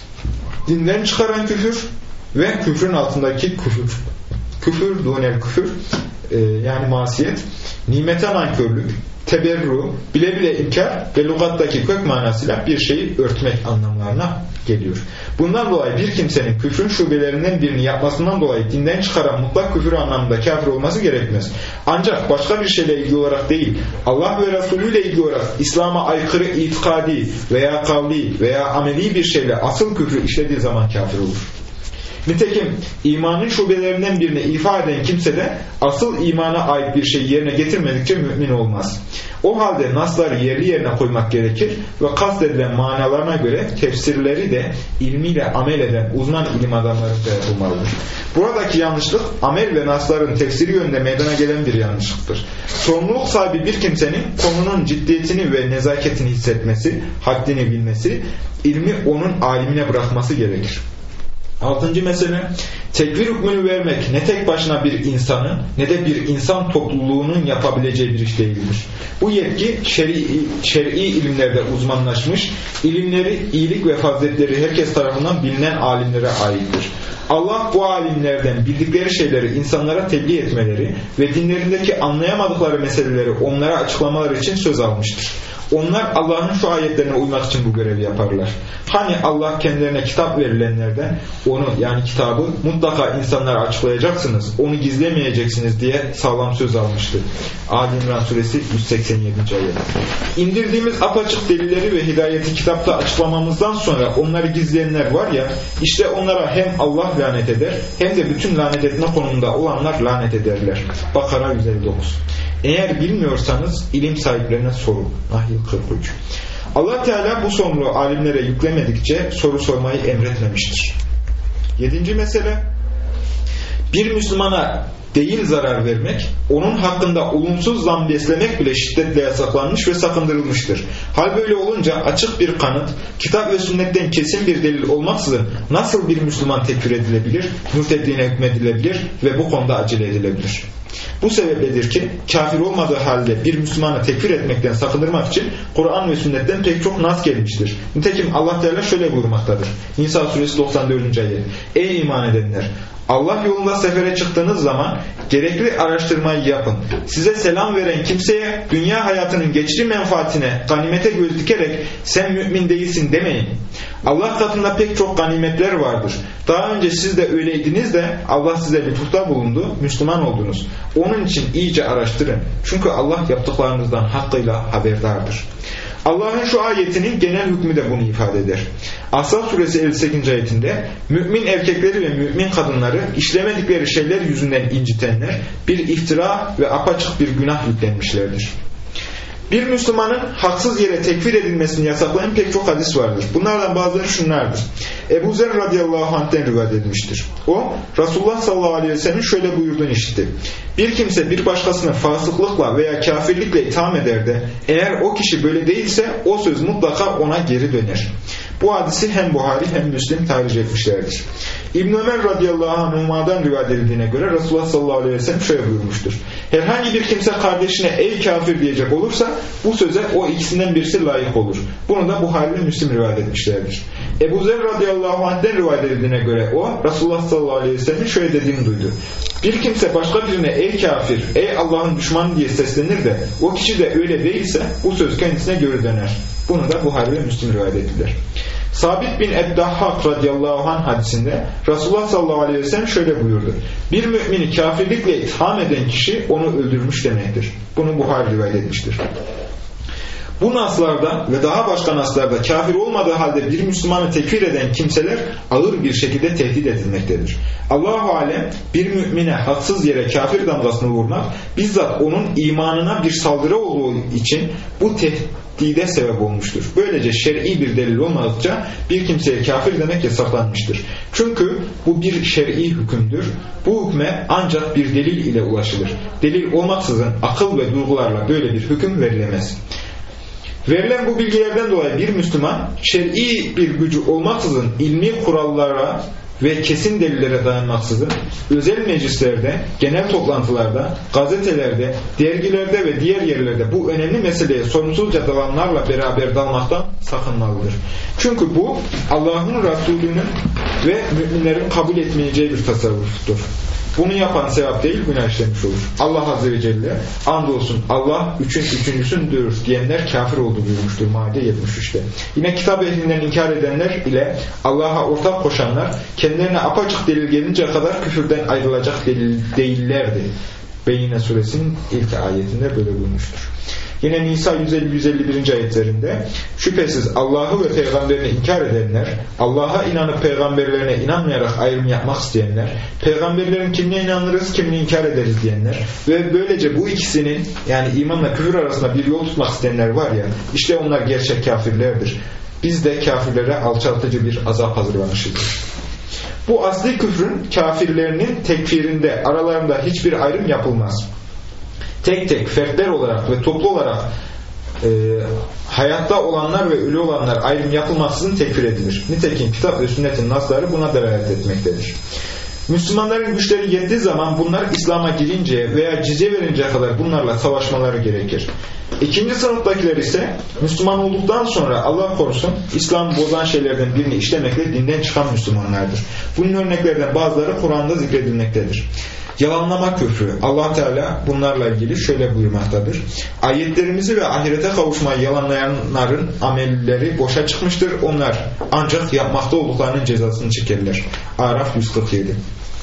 Dinden çıkaran küfür ve küfrün altındaki küfür. Küfür, dunel küfür, yani masiyet, nimete nankörlük, teberru, bile bile inkar ve lügattaki kök manasıyla bir şeyi örtmek anlamlarına geliyor. Bundan dolayı bir kimsenin küfrün şubelerinden birini yapmasından dolayı dinden çıkaran mutlak küfür anlamında kafir olması gerekmez. Ancak başka bir şeyle ilgili olarak değil, Allah ve Resulü ile ilgili olarak İslam'a aykırı itikadi veya kavli veya ameli bir şeyle asıl küfrü işlediği zaman kafir olur. Nitekim imanın şubelerinden birini ifa eden kimse de asıl imana ait bir şeyi yerine getirmedikçe mümin olmaz. O halde nasları yerli yerine koymak gerekir ve kastedilen manalarına göre tefsirleri de ilmiyle amel eden uzman ilim adamları yapılmalıdır. Buradaki yanlışlık amel ve nasların tefsiri yönünde meydana gelen bir yanlışlıktır. Sorumluluk sahibi bir kimsenin konunun ciddiyetini ve nezaketini hissetmesi, haddini bilmesi, ilmi onun alimine bırakması gerekir. 6. mesele, tekfir hükmünü vermek ne tek başına bir insanın ne de bir insan topluluğunun yapabileceği bir iş değildir. Bu yetki şer'i ilimlerde uzmanlaşmış, ilimleri, iyilik ve faziletleri herkes tarafından bilinen alimlere aittir. Allah bu alimlerden bildikleri şeyleri insanlara tebliğ etmeleri ve dinlerindeki anlayamadıkları meseleleri onlara açıklamaları için söz almıştır. Onlar Allah'ın şu ayetlerine uymak için bu görevi yaparlar. Hani Allah kendilerine kitap verilenlerden onu, yani kitabı mutlaka insanlara açıklayacaksınız, onu gizlemeyeceksiniz diye sağlam söz almıştı. Ali İmran suresi 187. ayet. İndirdiğimiz apaçık delilleri ve hidayeti kitapta açıklamamızdan sonra onları gizleyenler var ya, işte onlara hem Allah lanet eder hem de bütün lanet etme konumunda olanlar lanet ederler. Bakara 159. Eğer bilmiyorsanız ilim sahiplerine sorun. Nahl 43. Allah Teala bu sorumluluğu alimlere yüklemedikçe soru sormayı emretmemiştir. 7. mesele, bir Müslümana değil zarar vermek, onun hakkında olumsuz zan beslemek bile şiddetle yasaklanmış ve sakındırılmıştır. Hal böyle olunca açık bir kanıt, kitap ve sünnetten kesin bir delil olmaksızın nasıl bir Müslüman tekfir edilebilir, mürtedliğine hükmedilebilir ve bu konuda acele edilebilir. Bu sebepledir ki kafir olmadığı halde bir Müslümanı tekfir etmekten sakındırmak için Kur'an ve sünnetten pek çok nas gelmiştir. Nitekim Allah Teala şöyle buyurmaktadır. Nisa suresi 94. ayet. Ey iman edenler! Allah yolunda sefere çıktığınız zaman gerekli araştırmayı yapın. Size selam veren kimseye dünya hayatının geçici menfaatine, ganimete göz dikerek sen mümin değilsin demeyin. Allah katında pek çok ganimetler vardır. Daha önce siz de öyleydiniz de Allah size lütufta bulundu, Müslüman oldunuz. Onun için iyice araştırın. Çünkü Allah yaptıklarınızdan hakkıyla haberdardır. Allah'ın şu ayetinin genel hükmü de bunu ifade eder. Ahzab suresi 58. ayetinde mümin erkekleri ve mümin kadınları işlemedikleri şeyler yüzünden incitenler bir iftira ve apaçık bir günah yüklenmişlerdir. Bir Müslümanın haksız yere tekfir edilmesini yasaklayan pek çok hadis vardır. Bunlardan bazıları şunlardır. Ebu Zer radıyallahu anh'ten rivayet edilmiştir. O, Resulullah sallallahu aleyhi ve sellem'in şöyle buyurduğunu işitti. Bir kimse bir başkasını fasıklıkla veya kafirlikle itham eder de eğer o kişi böyle değilse o söz mutlaka ona geri döner. Bu hadisi hem Buhari hem Müslim tercih etmişlerdir. İbn Ömer radıyallahu anh'dan rivayet edildiğine göre Resulullah sallallahu aleyhi ve sellem şöyle buyurmuştur. Herhangi bir kimse kardeşine ey kafir diyecek olursa bu söze o ikisinden birisi layık olur. Bunu da Buhari ve Müslim rivayet etmişlerdir. Ebu Zer radıyallahu anh'den rivayet edildiğine göre o Resulullah sallallahu aleyhi ve sellem'in şöyle dediğini duydu. Bir kimse başka birine ey kafir, ey Allah'ın düşmanı diye seslenir de o kişi de öyle değilse bu söz kendisine geri döner. Bunu da Buhari ve Müslim rivayet ettiler. Sabit bin Eddahhak radıyallahu anh hadisinde Resulullah sallallahu aleyhi ve sellem şöyle buyurdu. Bir mümini kafirlikle itham eden kişi onu öldürmüş demektir. Bunu Buhari rivayet etmiştir. Bu naslarda ve daha başka naslarda kafir olmadığı halde bir Müslümanı tekfir eden kimseler ağır bir şekilde tehdit edilmektedir. Allahu alem bir mümine haksız yere kafir damgasını vurmak bizzat onun imanına bir saldırı olduğu için bu tehdide sebep olmuştur. Böylece şer'i bir delil olmadıkça bir kimseye kafir demek yasaklanmıştır. Çünkü bu bir şer'i hükümdür. Bu hükme ancak bir delil ile ulaşılır. Delil olmaksızın akıl ve duygularla böyle bir hüküm verilemez. Verilen bu bilgilerden dolayı bir Müslüman şer'i bir gücü olmaksızın ilmi kurallara ve kesin delillere dayanmaksızın özel meclislerde, genel toplantılarda, gazetelerde, dergilerde ve diğer yerlerde bu önemli meseleye sorumsuzca dalanlarla beraber dalmaktan sakınmalıdır. Çünkü bu Allah'ın Resulü'nün ve müminlerin kabul etmeyeceği bir tasavvuftur. Bunu yapan sevap değil, günah işlemiş olur. Allah Azze ve Celle, andolsun Allah üçüncüsündür diyenler kafir oldu buyurmuştur Maide 73'te. Yine kitap ehlinden inkar edenler ile Allah'a ortak koşanlar kendilerine apaçık delil gelinceye kadar küfürden ayrılacak delil değillerdi. Beyyine suresinin ilk ayetinde böyle buyurmuştur. Yine Nisa 150-151. ayetlerinde şüphesiz Allah'ı ve peygamberini inkar edenler, Allah'a inanıp peygamberlerine inanmayarak ayrım yapmak isteyenler, peygamberlerin kimine inanırız, kimini inkar ederiz diyenler ve böylece bu ikisinin yani imanla küfür arasında bir yol tutmak isteyenler var ya, işte onlar gerçek kafirlerdir. Biz de kafirlere alçaltıcı bir azap hazırlamışızdır. Bu asli küfrün kafirlerinin tekfirinde aralarında hiçbir ayrım yapılmaz. Tek tek fertler olarak ve toplu olarak hayatta olanlar ve ölü olanlar ayrım yapılmaksızın tekfir edilir. Nitekim kitap ve sünnetin nasları buna delalet etmektedir. Müslümanların güçleri yettiği zaman bunlar İslam'a girinceye veya cizye verinceye kadar bunlarla savaşmaları gerekir. İkinci sınıftakiler ise Müslüman olduktan sonra Allah korusun İslam'ı bozan şeylerden birini işlemekle dinden çıkan Müslümanlardır. Bunun örneklerden bazıları Kur'an'da zikredilmektedir. Yalanlama küfrü. Allah Teala bunlarla ilgili şöyle buyurmaktadır. Ayetlerimizi ve ahirete kavuşmayı yalanlayanların amelleri boşa çıkmıştır. Onlar ancak yapmakta olduklarının cezasını çekerler. Araf 147.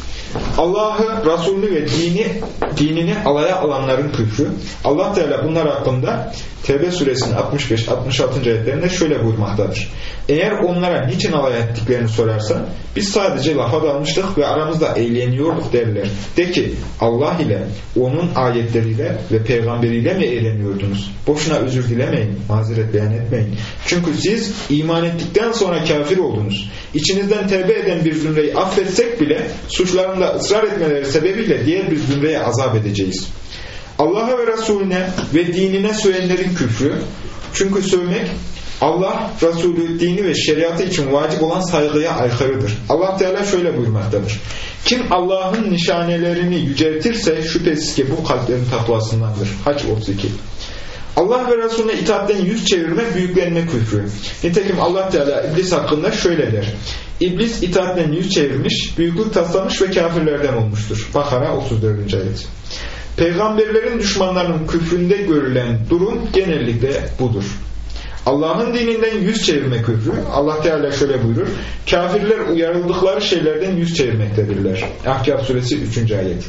Allah'ı, Resulünü ve dinini alaya alanların küfrü. Allah Teala bunlar hakkında Tevbe suresinin 65-66. ayetlerinde şöyle buyurmaktadır. Eğer onlara niçin alay ettiklerini sorarsa biz sadece lafa dalmıştık ve aramızda eğleniyorduk derler. De ki Allah ile, onun ayetleriyle ve peygamberiyle mi eğleniyordunuz? Boşuna özür dilemeyin, mazeret beyan etmeyin. Çünkü siz iman ettikten sonra kafir oldunuz. İçinizden tevbe eden bir zümreyi affetsek bile suçlarında ısrar etmeleri sebebiyle diğer bir zümreye azap edeceğiz. Allah'a ve Resulüne ve dinine sövenlerin küfrü. Çünkü sövmek Allah, Resulü, dini ve şeriatı için vacip olan saygıya aykırıdır. Allah Teala şöyle buyurmaktadır. Kim Allah'ın nişanelerini yüceltirse şüphesiz ki bu kalplerin takvasındandır. Hac 32. Allah ve Resulüne itaatten yüz çevirme, büyüklenme küfrü. Nitekim Allah Teala İblis hakkında şöyle der. İblis itaatten yüz çevirmiş, büyüklük taslamış ve kafirlerden olmuştur. Bakara 34. ayet. Peygamberlerin düşmanlarının küfründe görülen durum genellikle budur. Allah'ın dininden yüz çevirme küfrü. Allah Teala şöyle buyurur. Kafirler uyarıldıkları şeylerden yüz çevirmektedirler. Ahkâf suresi 3. ayet.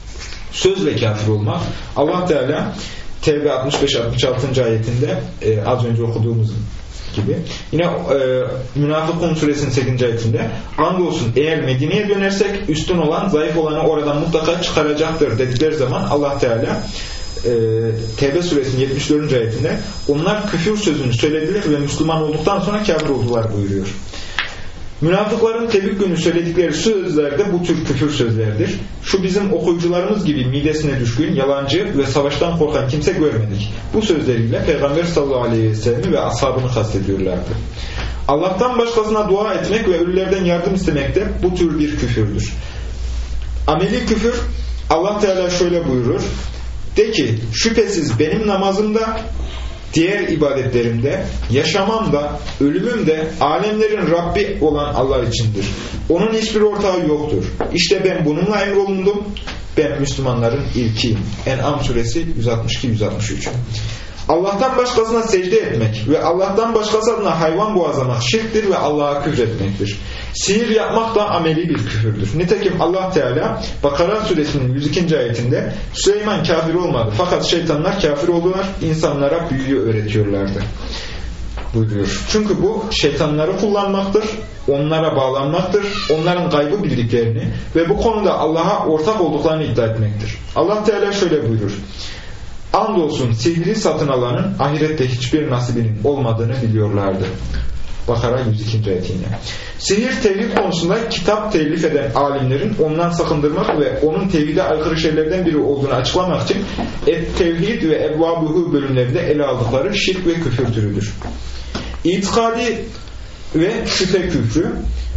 Sözle kafir olmak. Allah Teala Tevbe 65-66. ayetinde az önce okuduğumuz gibi. Yine Münafıkun suresinin 8. ayetinde andolsun eğer Medine'ye dönersek üstün olan zayıf olanı oradan mutlaka çıkaracaktır dedikleri zaman Allah Teala Tevbe suresinin 74. ayetinde onlar küfür sözünü söylediler ve Müslüman olduktan sonra kafir oldular buyuruyor. Münafıkların Tebük günü söyledikleri sözler de bu tür küfür sözlerdir. Şu bizim okuyucularımız gibi midesine düşkün, yalancı ve savaştan korkan kimse görmedik. Bu sözleriyle Peygamber sallallahu aleyhi ve sellem ve ashabını kastediyorlardı. Allah'tan başkasına dua etmek ve ölülerden yardım istemek de bu tür bir küfürdür. Ameli küfür, Allah Teala şöyle buyurur. De ki şüphesiz benim namazımda, diğer ibadetlerimde, yaşamamda, ölümümde alemlerin Rabbi olan Allah içindir. Onun hiçbir ortağı yoktur. İşte ben bununla emrolundum. Ben Müslümanların ilkiyim. En'am suresi 162-163. Allah'tan başkasına secde etmek ve Allah'tan başkası adına hayvan boğazlamak şirktir ve Allah'a küfretmektir. Sihir yapmak da ameli bir küfürdür. Nitekim Allah Teala Bakara suresinin 102. ayetinde Süleyman kafir olmadı fakat şeytanlar kafir oldular, insanlara büyüyü öğretiyorlardı buyuruyor. Çünkü bu şeytanları kullanmaktır, onlara bağlanmaktır, onların gaybı bildiklerini ve bu konuda Allah'a ortak olduklarını iddia etmektir. Allah Teala şöyle buyurur. Andolsun sihri satın alanın ahirette hiçbir nasibinin olmadığını biliyorlardı. Bakara 102. ayet yine. Sihir tevhid konusunda kitap telif eden alimlerin ondan sakındırmak ve onun tevhide aykırı şeylerden biri olduğunu açıklamak için Et-Tevhid ve Evvabuhu bölümlerinde ele aldıkları şirk ve küfür türüdür. İtikadi ve şüphe küfrü.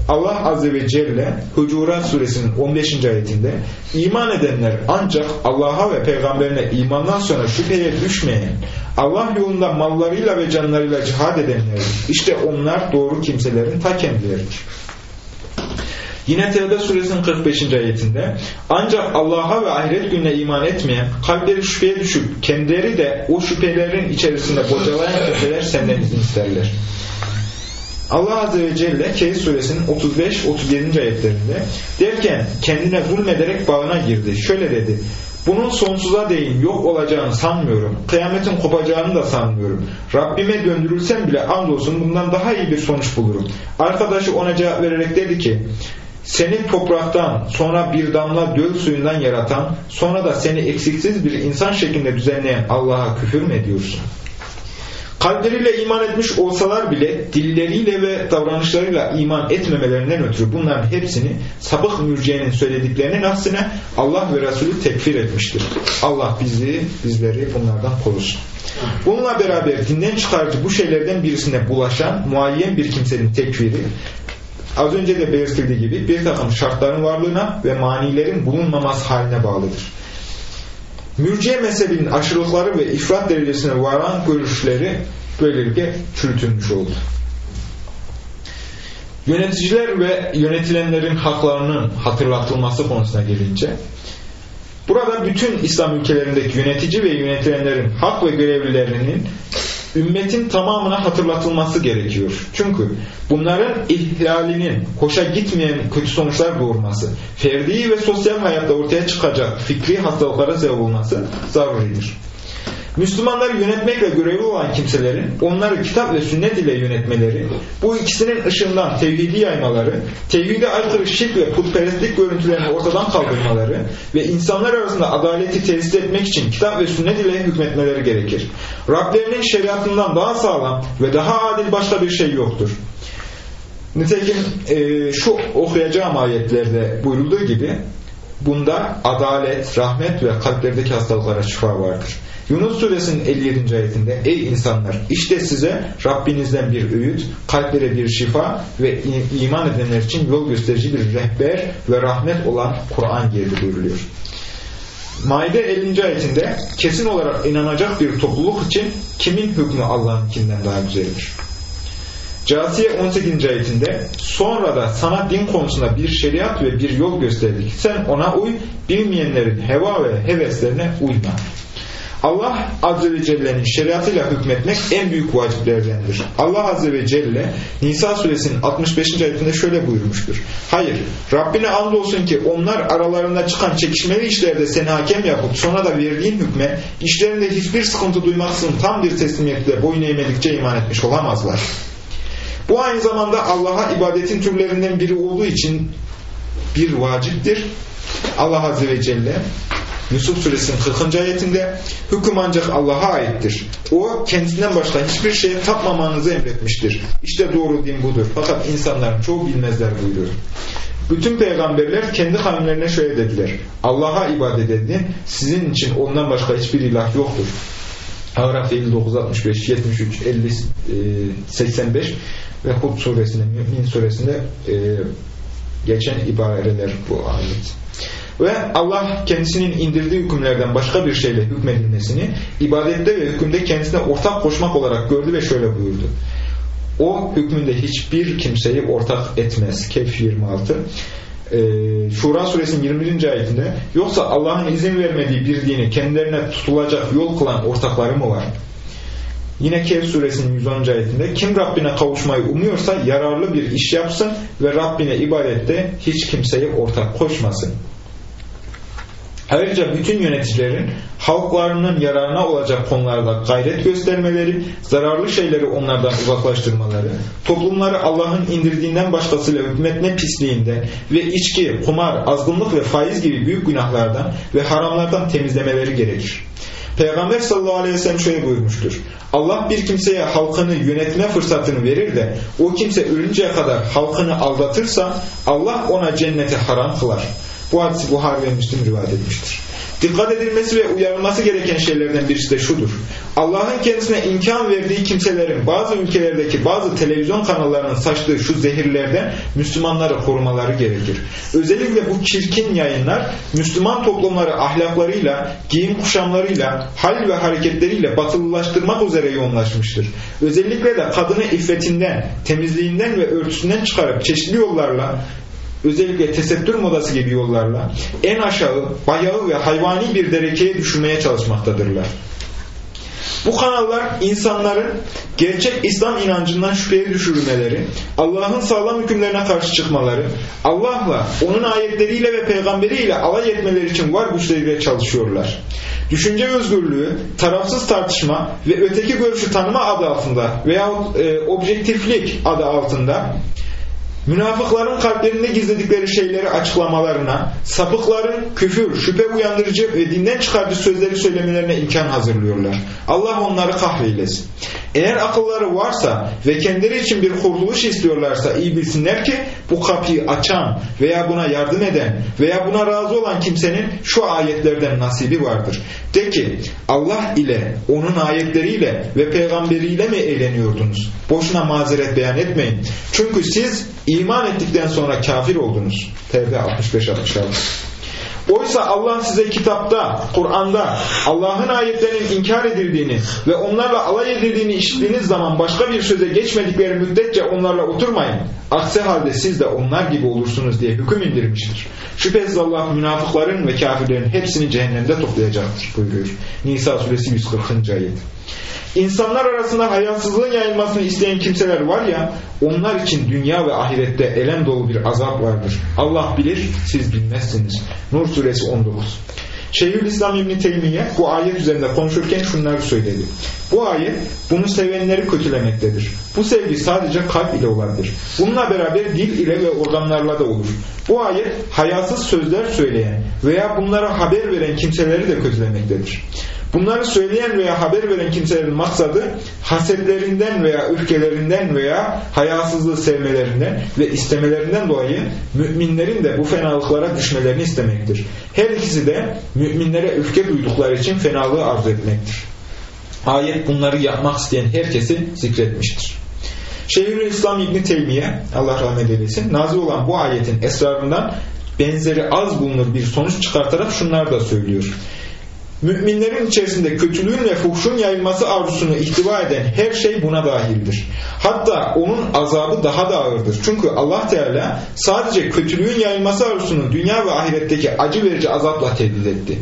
Allah Azze ve Celle Hucurat Suresinin 15. ayetinde iman edenler ancak Allah'a ve peygamberine imandan sonra şüpheye düşmeyen, Allah yolunda mallarıyla ve canlarıyla cihad edenlerdir. İşte onlar doğru kimselerin ta kendileridir. Yine Tevbe Suresinin 45. ayetinde ancak Allah'a ve ahiret gününe iman etmeyen, kalpleri şüpheye düşüp kendileri de o şüphelerin içerisinde bocalayan kimseler senden izin isterler. Allah Azze ve Celle Kehf Suresinin 35-37. ayetlerinde derken kendine zulmederek bağına girdi. Şöyle dedi: bunun sonsuza değin yok olacağını sanmıyorum. Kıyametin kopacağını da sanmıyorum. Rabbime döndürülsem bile andolsun bundan daha iyi bir sonuç bulurum. Arkadaşı ona cevap vererek dedi ki: seni topraktan, sonra bir damla döl suyundan yaratan, sonra da seni eksiksiz bir insan şeklinde düzenleyen Allah'a küfür mü ediyorsun? Kalpleriyle iman etmiş olsalar bile dilleriyle ve davranışlarıyla iman etmemelerinden ötürü bunların hepsini sapık mürciyenin söylediklerinin aksine Allah ve Resulü tekfir etmiştir. Allah bizleri bunlardan korusun. Bununla beraber dinden çıkarıcı bu şeylerden birisine bulaşan muayyen bir kimsenin tekfiri, az önce de belirtildiği gibi bir takım şartların varlığına ve manilerin bulunmaması haline bağlıdır. Mürciye mezhebinin aşırılıkları ve ifrat derecesine varan görüşleri böylelikle çürütülmüş oldu. Yöneticiler ve yönetilenlerin haklarının hatırlatılması konusuna gelince, burada bütün İslam ülkelerindeki yönetici ve yönetilenlerin hak ve görevlilerinin ümmetin tamamına hatırlatılması gerekiyor. Çünkü bunların ihlalinin hoşa gitmeyen kötü sonuçlar doğurması, ferdi ve sosyal hayatta ortaya çıkacak fikri hastalıklara sebep olması zaruridir. Müslümanları yönetmekle görevli olan kimselerin onları kitap ve sünnet ile yönetmeleri, bu ikisinin ışığından tevhidi yaymaları, tevhide aykırı şirk ve putperestlik görüntülerini ortadan kaldırmaları ve insanlar arasında adaleti tesis etmek için kitap ve sünnet ile hükmetmeleri gerekir. Rablerinin şeriatından daha sağlam ve daha adil başka bir şey yoktur. Nitekim şu okuyacağım ayetlerde buyurulduğu gibi bunda adalet, rahmet ve kalplerdeki hastalıklara şifa vardır. Yunus Suresinin 57. ayetinde ey insanlar işte size Rabbinizden bir öğüt, kalplere bir şifa ve iman edenler için yol gösterici bir rehber ve rahmet olan Kur'an geldi buyuruluyor. Maide 50. ayetinde kesin olarak inanacak bir topluluk için kimin hükmü Allah'ınkinden daha güzeldir. Câsiye 18. ayetinde sonra da sana din konusunda bir şeriat ve bir yol gösterdik. Sen ona uy, bilmeyenlerin heva ve heveslerine uyma. Allah Azze ve Celle'nin şeriatıyla hükmetmek en büyük vaciplerdendir. Allah Azze ve Celle Nisa Suresinin 65. ayetinde şöyle buyurmuştur. Hayır, Rabbine andolsun ki onlar aralarında çıkan çekişmeli işlerde seni hakem yapıp sonra da verdiğin hükme işlerinde hiçbir sıkıntı duymaksızın tam bir teslimiyetle boyun eğmedikçe iman etmiş olamazlar. Bu aynı zamanda Allah'a ibadetin türlerinden biri olduğu için bir vaciptir. Allah Azze ve Celle Yusuf Suresinin 40. ayetinde hüküm ancak Allah'a aittir. O kendisinden başka hiçbir şeye tapmamanızı emretmiştir. İşte doğru din budur. Fakat insanların çoğu bilmezler buyuruyor. Bütün peygamberler kendi kavimlerine şöyle dediler. Allah'a ibadet edin. Sizin için ondan başka hiçbir ilah yoktur. Araf 59, 65, 73, 50, 85 ve Hud suresinde, Mü'min suresinde geçen ibareler bu ayet. Ve Allah kendisinin indirdiği hükümlerden başka bir şeyle hükmedilmesini ibadette ve hükümde kendisine ortak koşmak olarak gördü ve şöyle buyurdu. O hükmünde hiçbir kimseyi ortak etmez. Kehf 26. Şura suresinin 21. ayetinde yoksa Allah'ın izin vermediği bir dini kendilerine tutulacak yol kılan ortakları mı var? Yine Kehf suresinin 110. ayetinde kim Rabbine kavuşmayı umuyorsa yararlı bir iş yapsın ve Rabbine ibadette hiç kimseyi ortak koşmasın. Ayrıca bütün yöneticilerin halklarının yararına olacak konularda gayret göstermeleri, zararlı şeyleri onlardan uzaklaştırmaları, toplumları Allah'ın indirdiğinden başkasıyla hükmetme pisliğinden ve içki, kumar, azgınlık ve faiz gibi büyük günahlardan ve haramlardan temizlemeleri gerekir. Peygamber sallallahu aleyhi ve sellem şöyle buyurmuştur. Allah bir kimseye halkını yönetme fırsatını verir de o kimse ölünceye kadar halkını aldatırsa Allah ona cenneti haram kılar. Bu hadisi Buhari ve Müslim rivayet etmiştir. Dikkat edilmesi ve uyarılması uyarılması gereken şeylerden birisi de şudur. Allah'ın kendisine imkan verdiği kimselerin bazı ülkelerdeki bazı televizyon kanallarının saçtığı şu zehirlerden Müslümanları korumaları gerekir. Özellikle bu çirkin yayınlar Müslüman toplumları ahlaklarıyla, giyim kuşamlarıyla, hal ve hareketleriyle batılılaştırmak üzere yoğunlaşmıştır. Özellikle de kadını iffetinden, temizliğinden ve örtüsünden çıkarıp çeşitli yollarla, özellikle tesettür modası gibi yollarla en aşağı, bayağı ve hayvani bir derekeye düşürmeye çalışmaktadırlar. Bu kanallar insanların gerçek İslam inancından şüpheye düşürülmeleri, Allah'ın sağlam hükümlerine karşı çıkmaları, Allah'la, onun ayetleriyle ve peygamberiyle alay etmeleri için var güçleriyle çalışıyorlar. Düşünce özgürlüğü, tarafsız tartışma ve öteki görüşü tanıma adı altında veyahut objektiflik adı altında münafıkların kalplerinde gizledikleri şeyleri açıklamalarına, sapıkların küfür, şüphe uyandırıcı ve dinden çıkarıcı sözleri söylemelerine imkan hazırlıyorlar. Allah onları kahreylesin. Eğer akılları varsa ve kendileri için bir kurtuluş istiyorlarsa iyi bilsinler ki bu kapıyı açan veya buna yardım eden veya buna razı olan kimsenin şu ayetlerden nasibi vardır. De ki Allah ile, onun ayetleriyle ve peygamberiyle mi eğleniyordunuz? Boşuna mazeret beyan etmeyin. Çünkü siz iman ettikten sonra kafir oldunuz. Tevbe 65-66. Oysa Allah size kitapta, Kur'an'da Allah'ın ayetlerinin inkar edildiğini ve onlarla alay edildiğini işittiğiniz zaman başka bir söze geçmedikleri müddetçe onlarla oturmayın. Aksi halde siz de onlar gibi olursunuz diye hüküm indirmiştir. Şüphesiz Allah münafıkların ve kafirlerin hepsini cehennemde toplayacaktır buyuruyor. Nisa suresi 140. ayet. İnsanlar arasında hayasızlığın yayılmasını isteyen kimseler var ya, onlar için dünya ve ahirette elem dolu bir azap vardır. Allah bilir, siz bilmezsiniz. Nur suresi 19. Şeyhülislam İbn Teymiye bu ayet üzerinde konuşurken şunları söyledi. Bu ayet bunu sevenleri kötülemektedir. Bu sevgi sadece kalp ile olabilir. Bununla beraber dil ile ve organlarla da olur. Bu ayet hayasız sözler söyleyen veya bunlara haber veren kimseleri de kötülemektedir. Bunları söyleyen veya haber veren kimselerin maksadı hasetlerinden veya öfkelerinden veya hayasızlığı sevmelerinden ve istemelerinden dolayı müminlerin de bu fenalıklara düşmelerini istemektir. Her ikisi de müminlere öfke duydukları için fenalığı arzu etmektir. Ayet bunları yapmak isteyen herkesi zikretmiştir. Şeyhülislam İbn Teymiye, Allah rahmet eylesin, nazil olan bu ayetin esrarından benzeri az bulunur bir sonuç çıkartarak şunlar da söylüyor. Müminlerin içerisinde kötülüğün ve fuhşun yayılması arzusunu ihtiva eden her şey buna dahildir. Hatta onun azabı daha da ağırdır. Çünkü Allah Teala sadece kötülüğün yayılması arzusunu dünya ve ahiretteki acı verici azapla tehdit etti.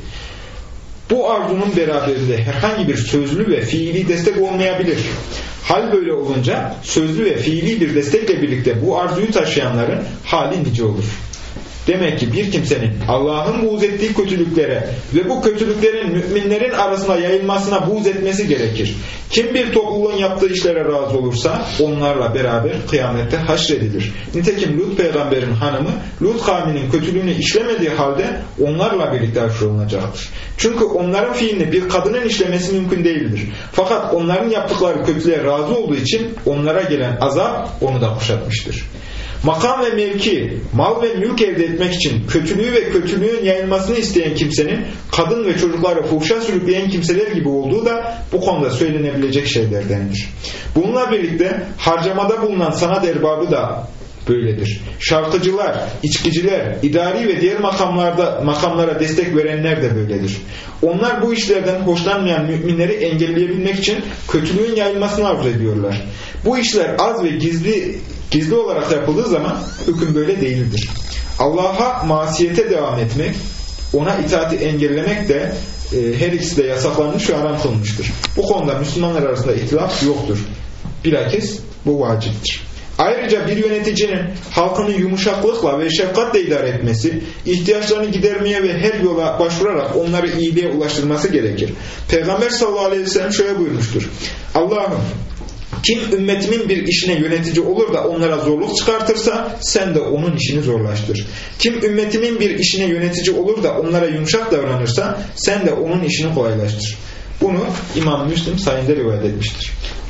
Bu arzunun beraberinde herhangi bir sözlü ve fiili destek olmayabilir. Hal böyle olunca sözlü ve fiili bir destekle birlikte bu arzuyu taşıyanların hali nice olur. Demek ki bir kimsenin Allah'ın buğz ettiği kötülüklere ve bu kötülüklerin müminlerin arasında yayılmasına buğz etmesi gerekir. Kim bir topluluğun yaptığı işlere razı olursa onlarla beraber kıyamette haşredilir. Nitekim Lut peygamberin hanımı Lut kavminin kötülüğünü işlemediği halde onlarla birlikte haşrolunacaktır. Çünkü onların fiilini bir kadının işlemesi mümkün değildir. Fakat onların yaptıkları kötülüğe razı olduğu için onlara gelen azap onu da kuşatmıştır. Makam ve mevki, mal ve mülk elde etmek için kötülüğü ve kötülüğün yayılmasını isteyen kimsenin kadın ve çocukları fuhşa sürükleyen kimseler gibi olduğu da bu konuda söylenebilecek şeylerdendir. Bununla birlikte harcamada bulunan sanat erbabı da böyledir. Şarkıcılar, içkiciler, idari ve diğer makamlara destek verenler de böyledir. Onlar bu işlerden hoşlanmayan müminleri engelleyebilmek için kötülüğün yayılmasını arzu ediyorlar. Bu işler az ve gizli olarak yapıldığı zaman hüküm böyle değildir. Allah'a masiyete devam etmek, ona itaati engellemek de her ikisi de yasaklanmış ve haram kılınmıştır. Bu konuda Müslümanlar arasında ihtilaf yoktur. Bilakis bu vaciptir. Ayrıca bir yöneticinin halkını yumuşaklıkla ve şefkatle idare etmesi, ihtiyaçlarını gidermeye ve her yola başvurarak onları iyiliğe ulaştırması gerekir. Peygamber sallallahu aleyhi ve sellem şöyle buyurmuştur. Allah'ım, kim ümmetimin bir işine yönetici olur da onlara zorluk çıkartırsa sen de onun işini zorlaştır. Kim ümmetimin bir işine yönetici olur da onlara yumuşak davranırsa sen de onun işini kolaylaştır. Bunu İmam Müslim sayında rivayet etmiştir.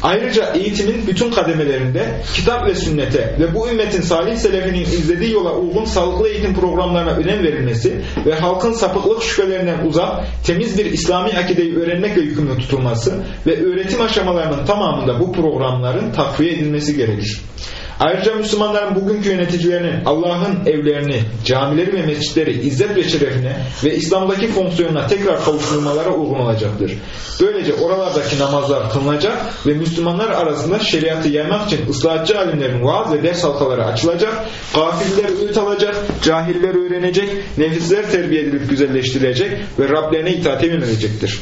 Ayrıca eğitimin bütün kademelerinde kitap ve sünnete ve bu ümmetin salih selefinin izlediği yola uygun sağlıklı eğitim programlarına önem verilmesi ve halkın sapıklık şüphelerinden uzak, temiz bir İslami akideyi öğrenmekle yükümlü tutulması ve öğretim aşamalarının tamamında bu programların takviye edilmesi gerekir. Ayrıca Müslümanların bugünkü yöneticilerinin Allah'ın evlerini, camileri ve mescitleri izzet ve şerefine ve İslam'daki fonksiyonuna tekrar kavuşturmalara uygun olacaktır. Böylece oralardaki namazlar kılınacak ve Müslümanlar arasında şeriatı yaymak için ıslahatçı alimlerin vaaz ve ders halkaları açılacak, gafiller öğüt alacak, cahiller öğrenecek, nefisler terbiye edilip güzelleştirilecek ve Rablerine itaate yönelecektir.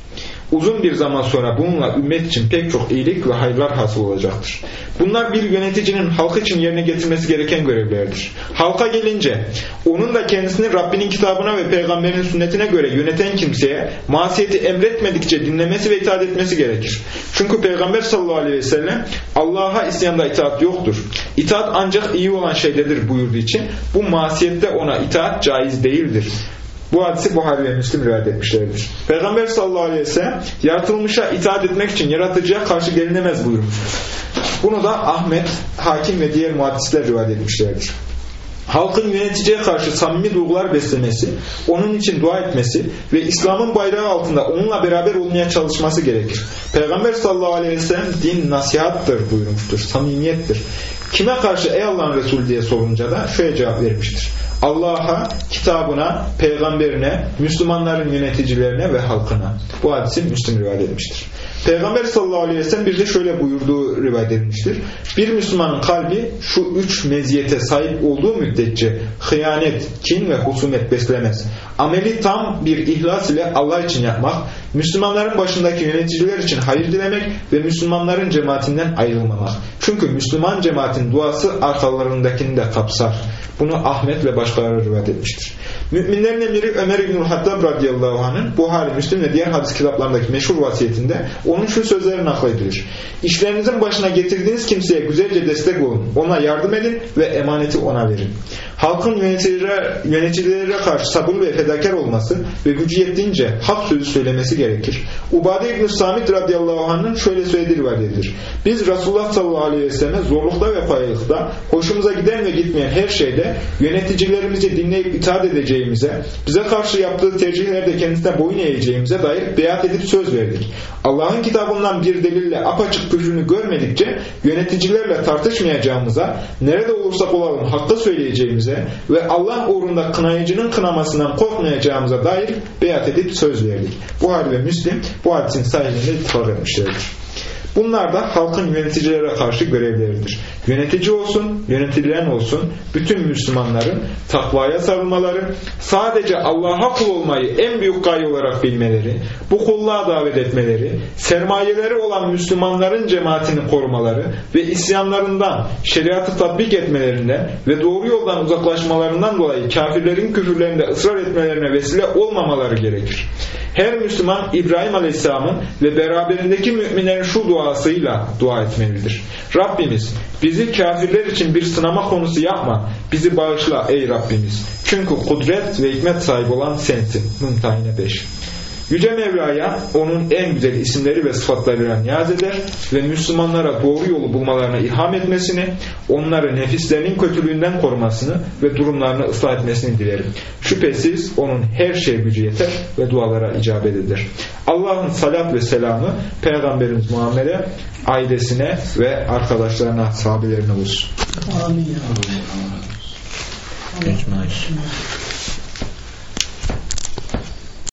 Uzun bir zaman sonra bununla ümmet için pek çok iyilik ve hayırlar hasıl olacaktır. Bunlar bir yöneticinin halk için yerine getirmesi gereken görevlerdir. Halka gelince, onun da kendisini Rabbinin kitabına ve peygamberinin sünnetine göre yöneten kimseye masiyeti emretmedikçe dinlemesi ve itaat etmesi gerekir. Çünkü Peygamber sallallahu aleyhi ve sellem Allah'a isyanda itaat yoktur. İtaat ancak iyi olan şeydedir buyurduğu için bu masiyette ona itaat caiz değildir. Bu hadisi Buhari ve Müslim rivayet etmişlerdir. Peygamber sallallahu aleyhi ve sellem yaratılmışa itaat etmek için yaratıcıya karşı gelinemez buyurmuştur. Bunu da Ahmet, Hakim ve diğer muhaddisler rivayet etmişlerdir. Halkın yöneticiye karşı samimi duygular beslemesi, onun için dua etmesi ve İslam'ın bayrağı altında onunla beraber olmaya çalışması gerekir. Peygamber sallallahu aleyhi ve sellem din nasihattır buyurmuştur, samimiyettir. Kime karşı ey Allah'ın Resulü diye sorunca da şöyle cevap vermiştir: Allah'a, kitabına, peygamberine, Müslümanların yöneticilerine ve halkına. Bu hadisi Müslim rivayet etmiştir. Peygamber sallallahu aleyhi ve sellem bir de şöyle buyurduğu rivayet edilmiştir: bir Müslümanın kalbi şu üç meziyete sahip olduğu müddetçe hıyanet, kin ve husumet beslemez. Ameli tam bir ihlas ile Allah için yapmak, Müslümanların başındaki yöneticiler için hayır dilemek ve Müslümanların cemaatinden ayrılmamak. Çünkü Müslüman cemaatin duası arkalarındakini de kapsar. Bunu Ahmet ve başkaları rivayet etmiştir. Müminlerin emiri Ömer İbnül Hattab radıyallahu anh'ın Buhari, Müslim ve diğer hadis kitaplarındaki meşhur vasiyetinde onun şu sözleri nakledilir: İşlerinizin başına getirdiğiniz kimseye güzelce destek olun, ona yardım edin ve emaneti ona verin. Halkın yöneticilere karşı sabırlı ve fedakar olması ve gücü yettiğince hak sözü söylemesi gerekir. Ubade İbn-i Samit radıyallahu anh'ın şöyle söylediği rivayet edilir: biz Resulullah sallallahu aleyhi ve selleme zorlukta ve pahalılıkta, hoşumuza giden ve gitmeyen her şeyde yöneticilerimizi dinleyip itaat edeceğimize, bize karşı yaptığı tercihlerde kendisine boyun eğeceğimize dair beyat edip söz verdik. Allah'ın kitabından bir delille apaçık küfrünü görmedikçe yöneticilerle tartışmayacağımıza, nerede olursak olalım hakkı söyleyeceğimize ve Allah uğrunda kınayıcının kınamasından korkmayacağımıza dair beyat edip söz verdik. Buhari ve Müslim bu hadisin sahihliğinde ittifak etmişlerdir. Bunlar da halkın yöneticilere karşı görevleridir. Yönetici olsun, yönetilen olsun, bütün Müslümanların takvaya sarılmaları, sadece Allah'a kul olmayı en büyük gaye olarak bilmeleri, bu kulluğa davet etmeleri, sermayeleri olan Müslümanların cemaatini korumaları ve isyanlarından, şeriatı tatbik etmelerinden ve doğru yoldan uzaklaşmalarından dolayı kafirlerin küfürlerinde ısrar etmelerine vesile olmamaları gerekir. Her Müslüman İbrahim Aleyhisselam'ın ve beraberindeki müminlerin şu duasıyla dua etmelidir: Rabbimiz, bizi kafirler için bir sınama konusu yapma, bizi bağışla ey Rabbimiz. Çünkü kudret ve hikmet sahibi olan sensin. Mümtehine 5. Yüce Mevla'ya onun en güzel isimleri ve sıfatlarıyla niyaz eder ve Müslümanlara doğru yolu bulmalarına ilham etmesini, onları nefislerinin kötülüğünden korumasını ve durumlarını ıslah etmesini dilerim. Şüphesiz onun her şeye gücü yeter ve dualara icabet eder. Allah'ın salat ve selamı Peygamberimiz Muhammed'e, ailesine ve arkadaşlarına, sahabelerine olsun. Amin.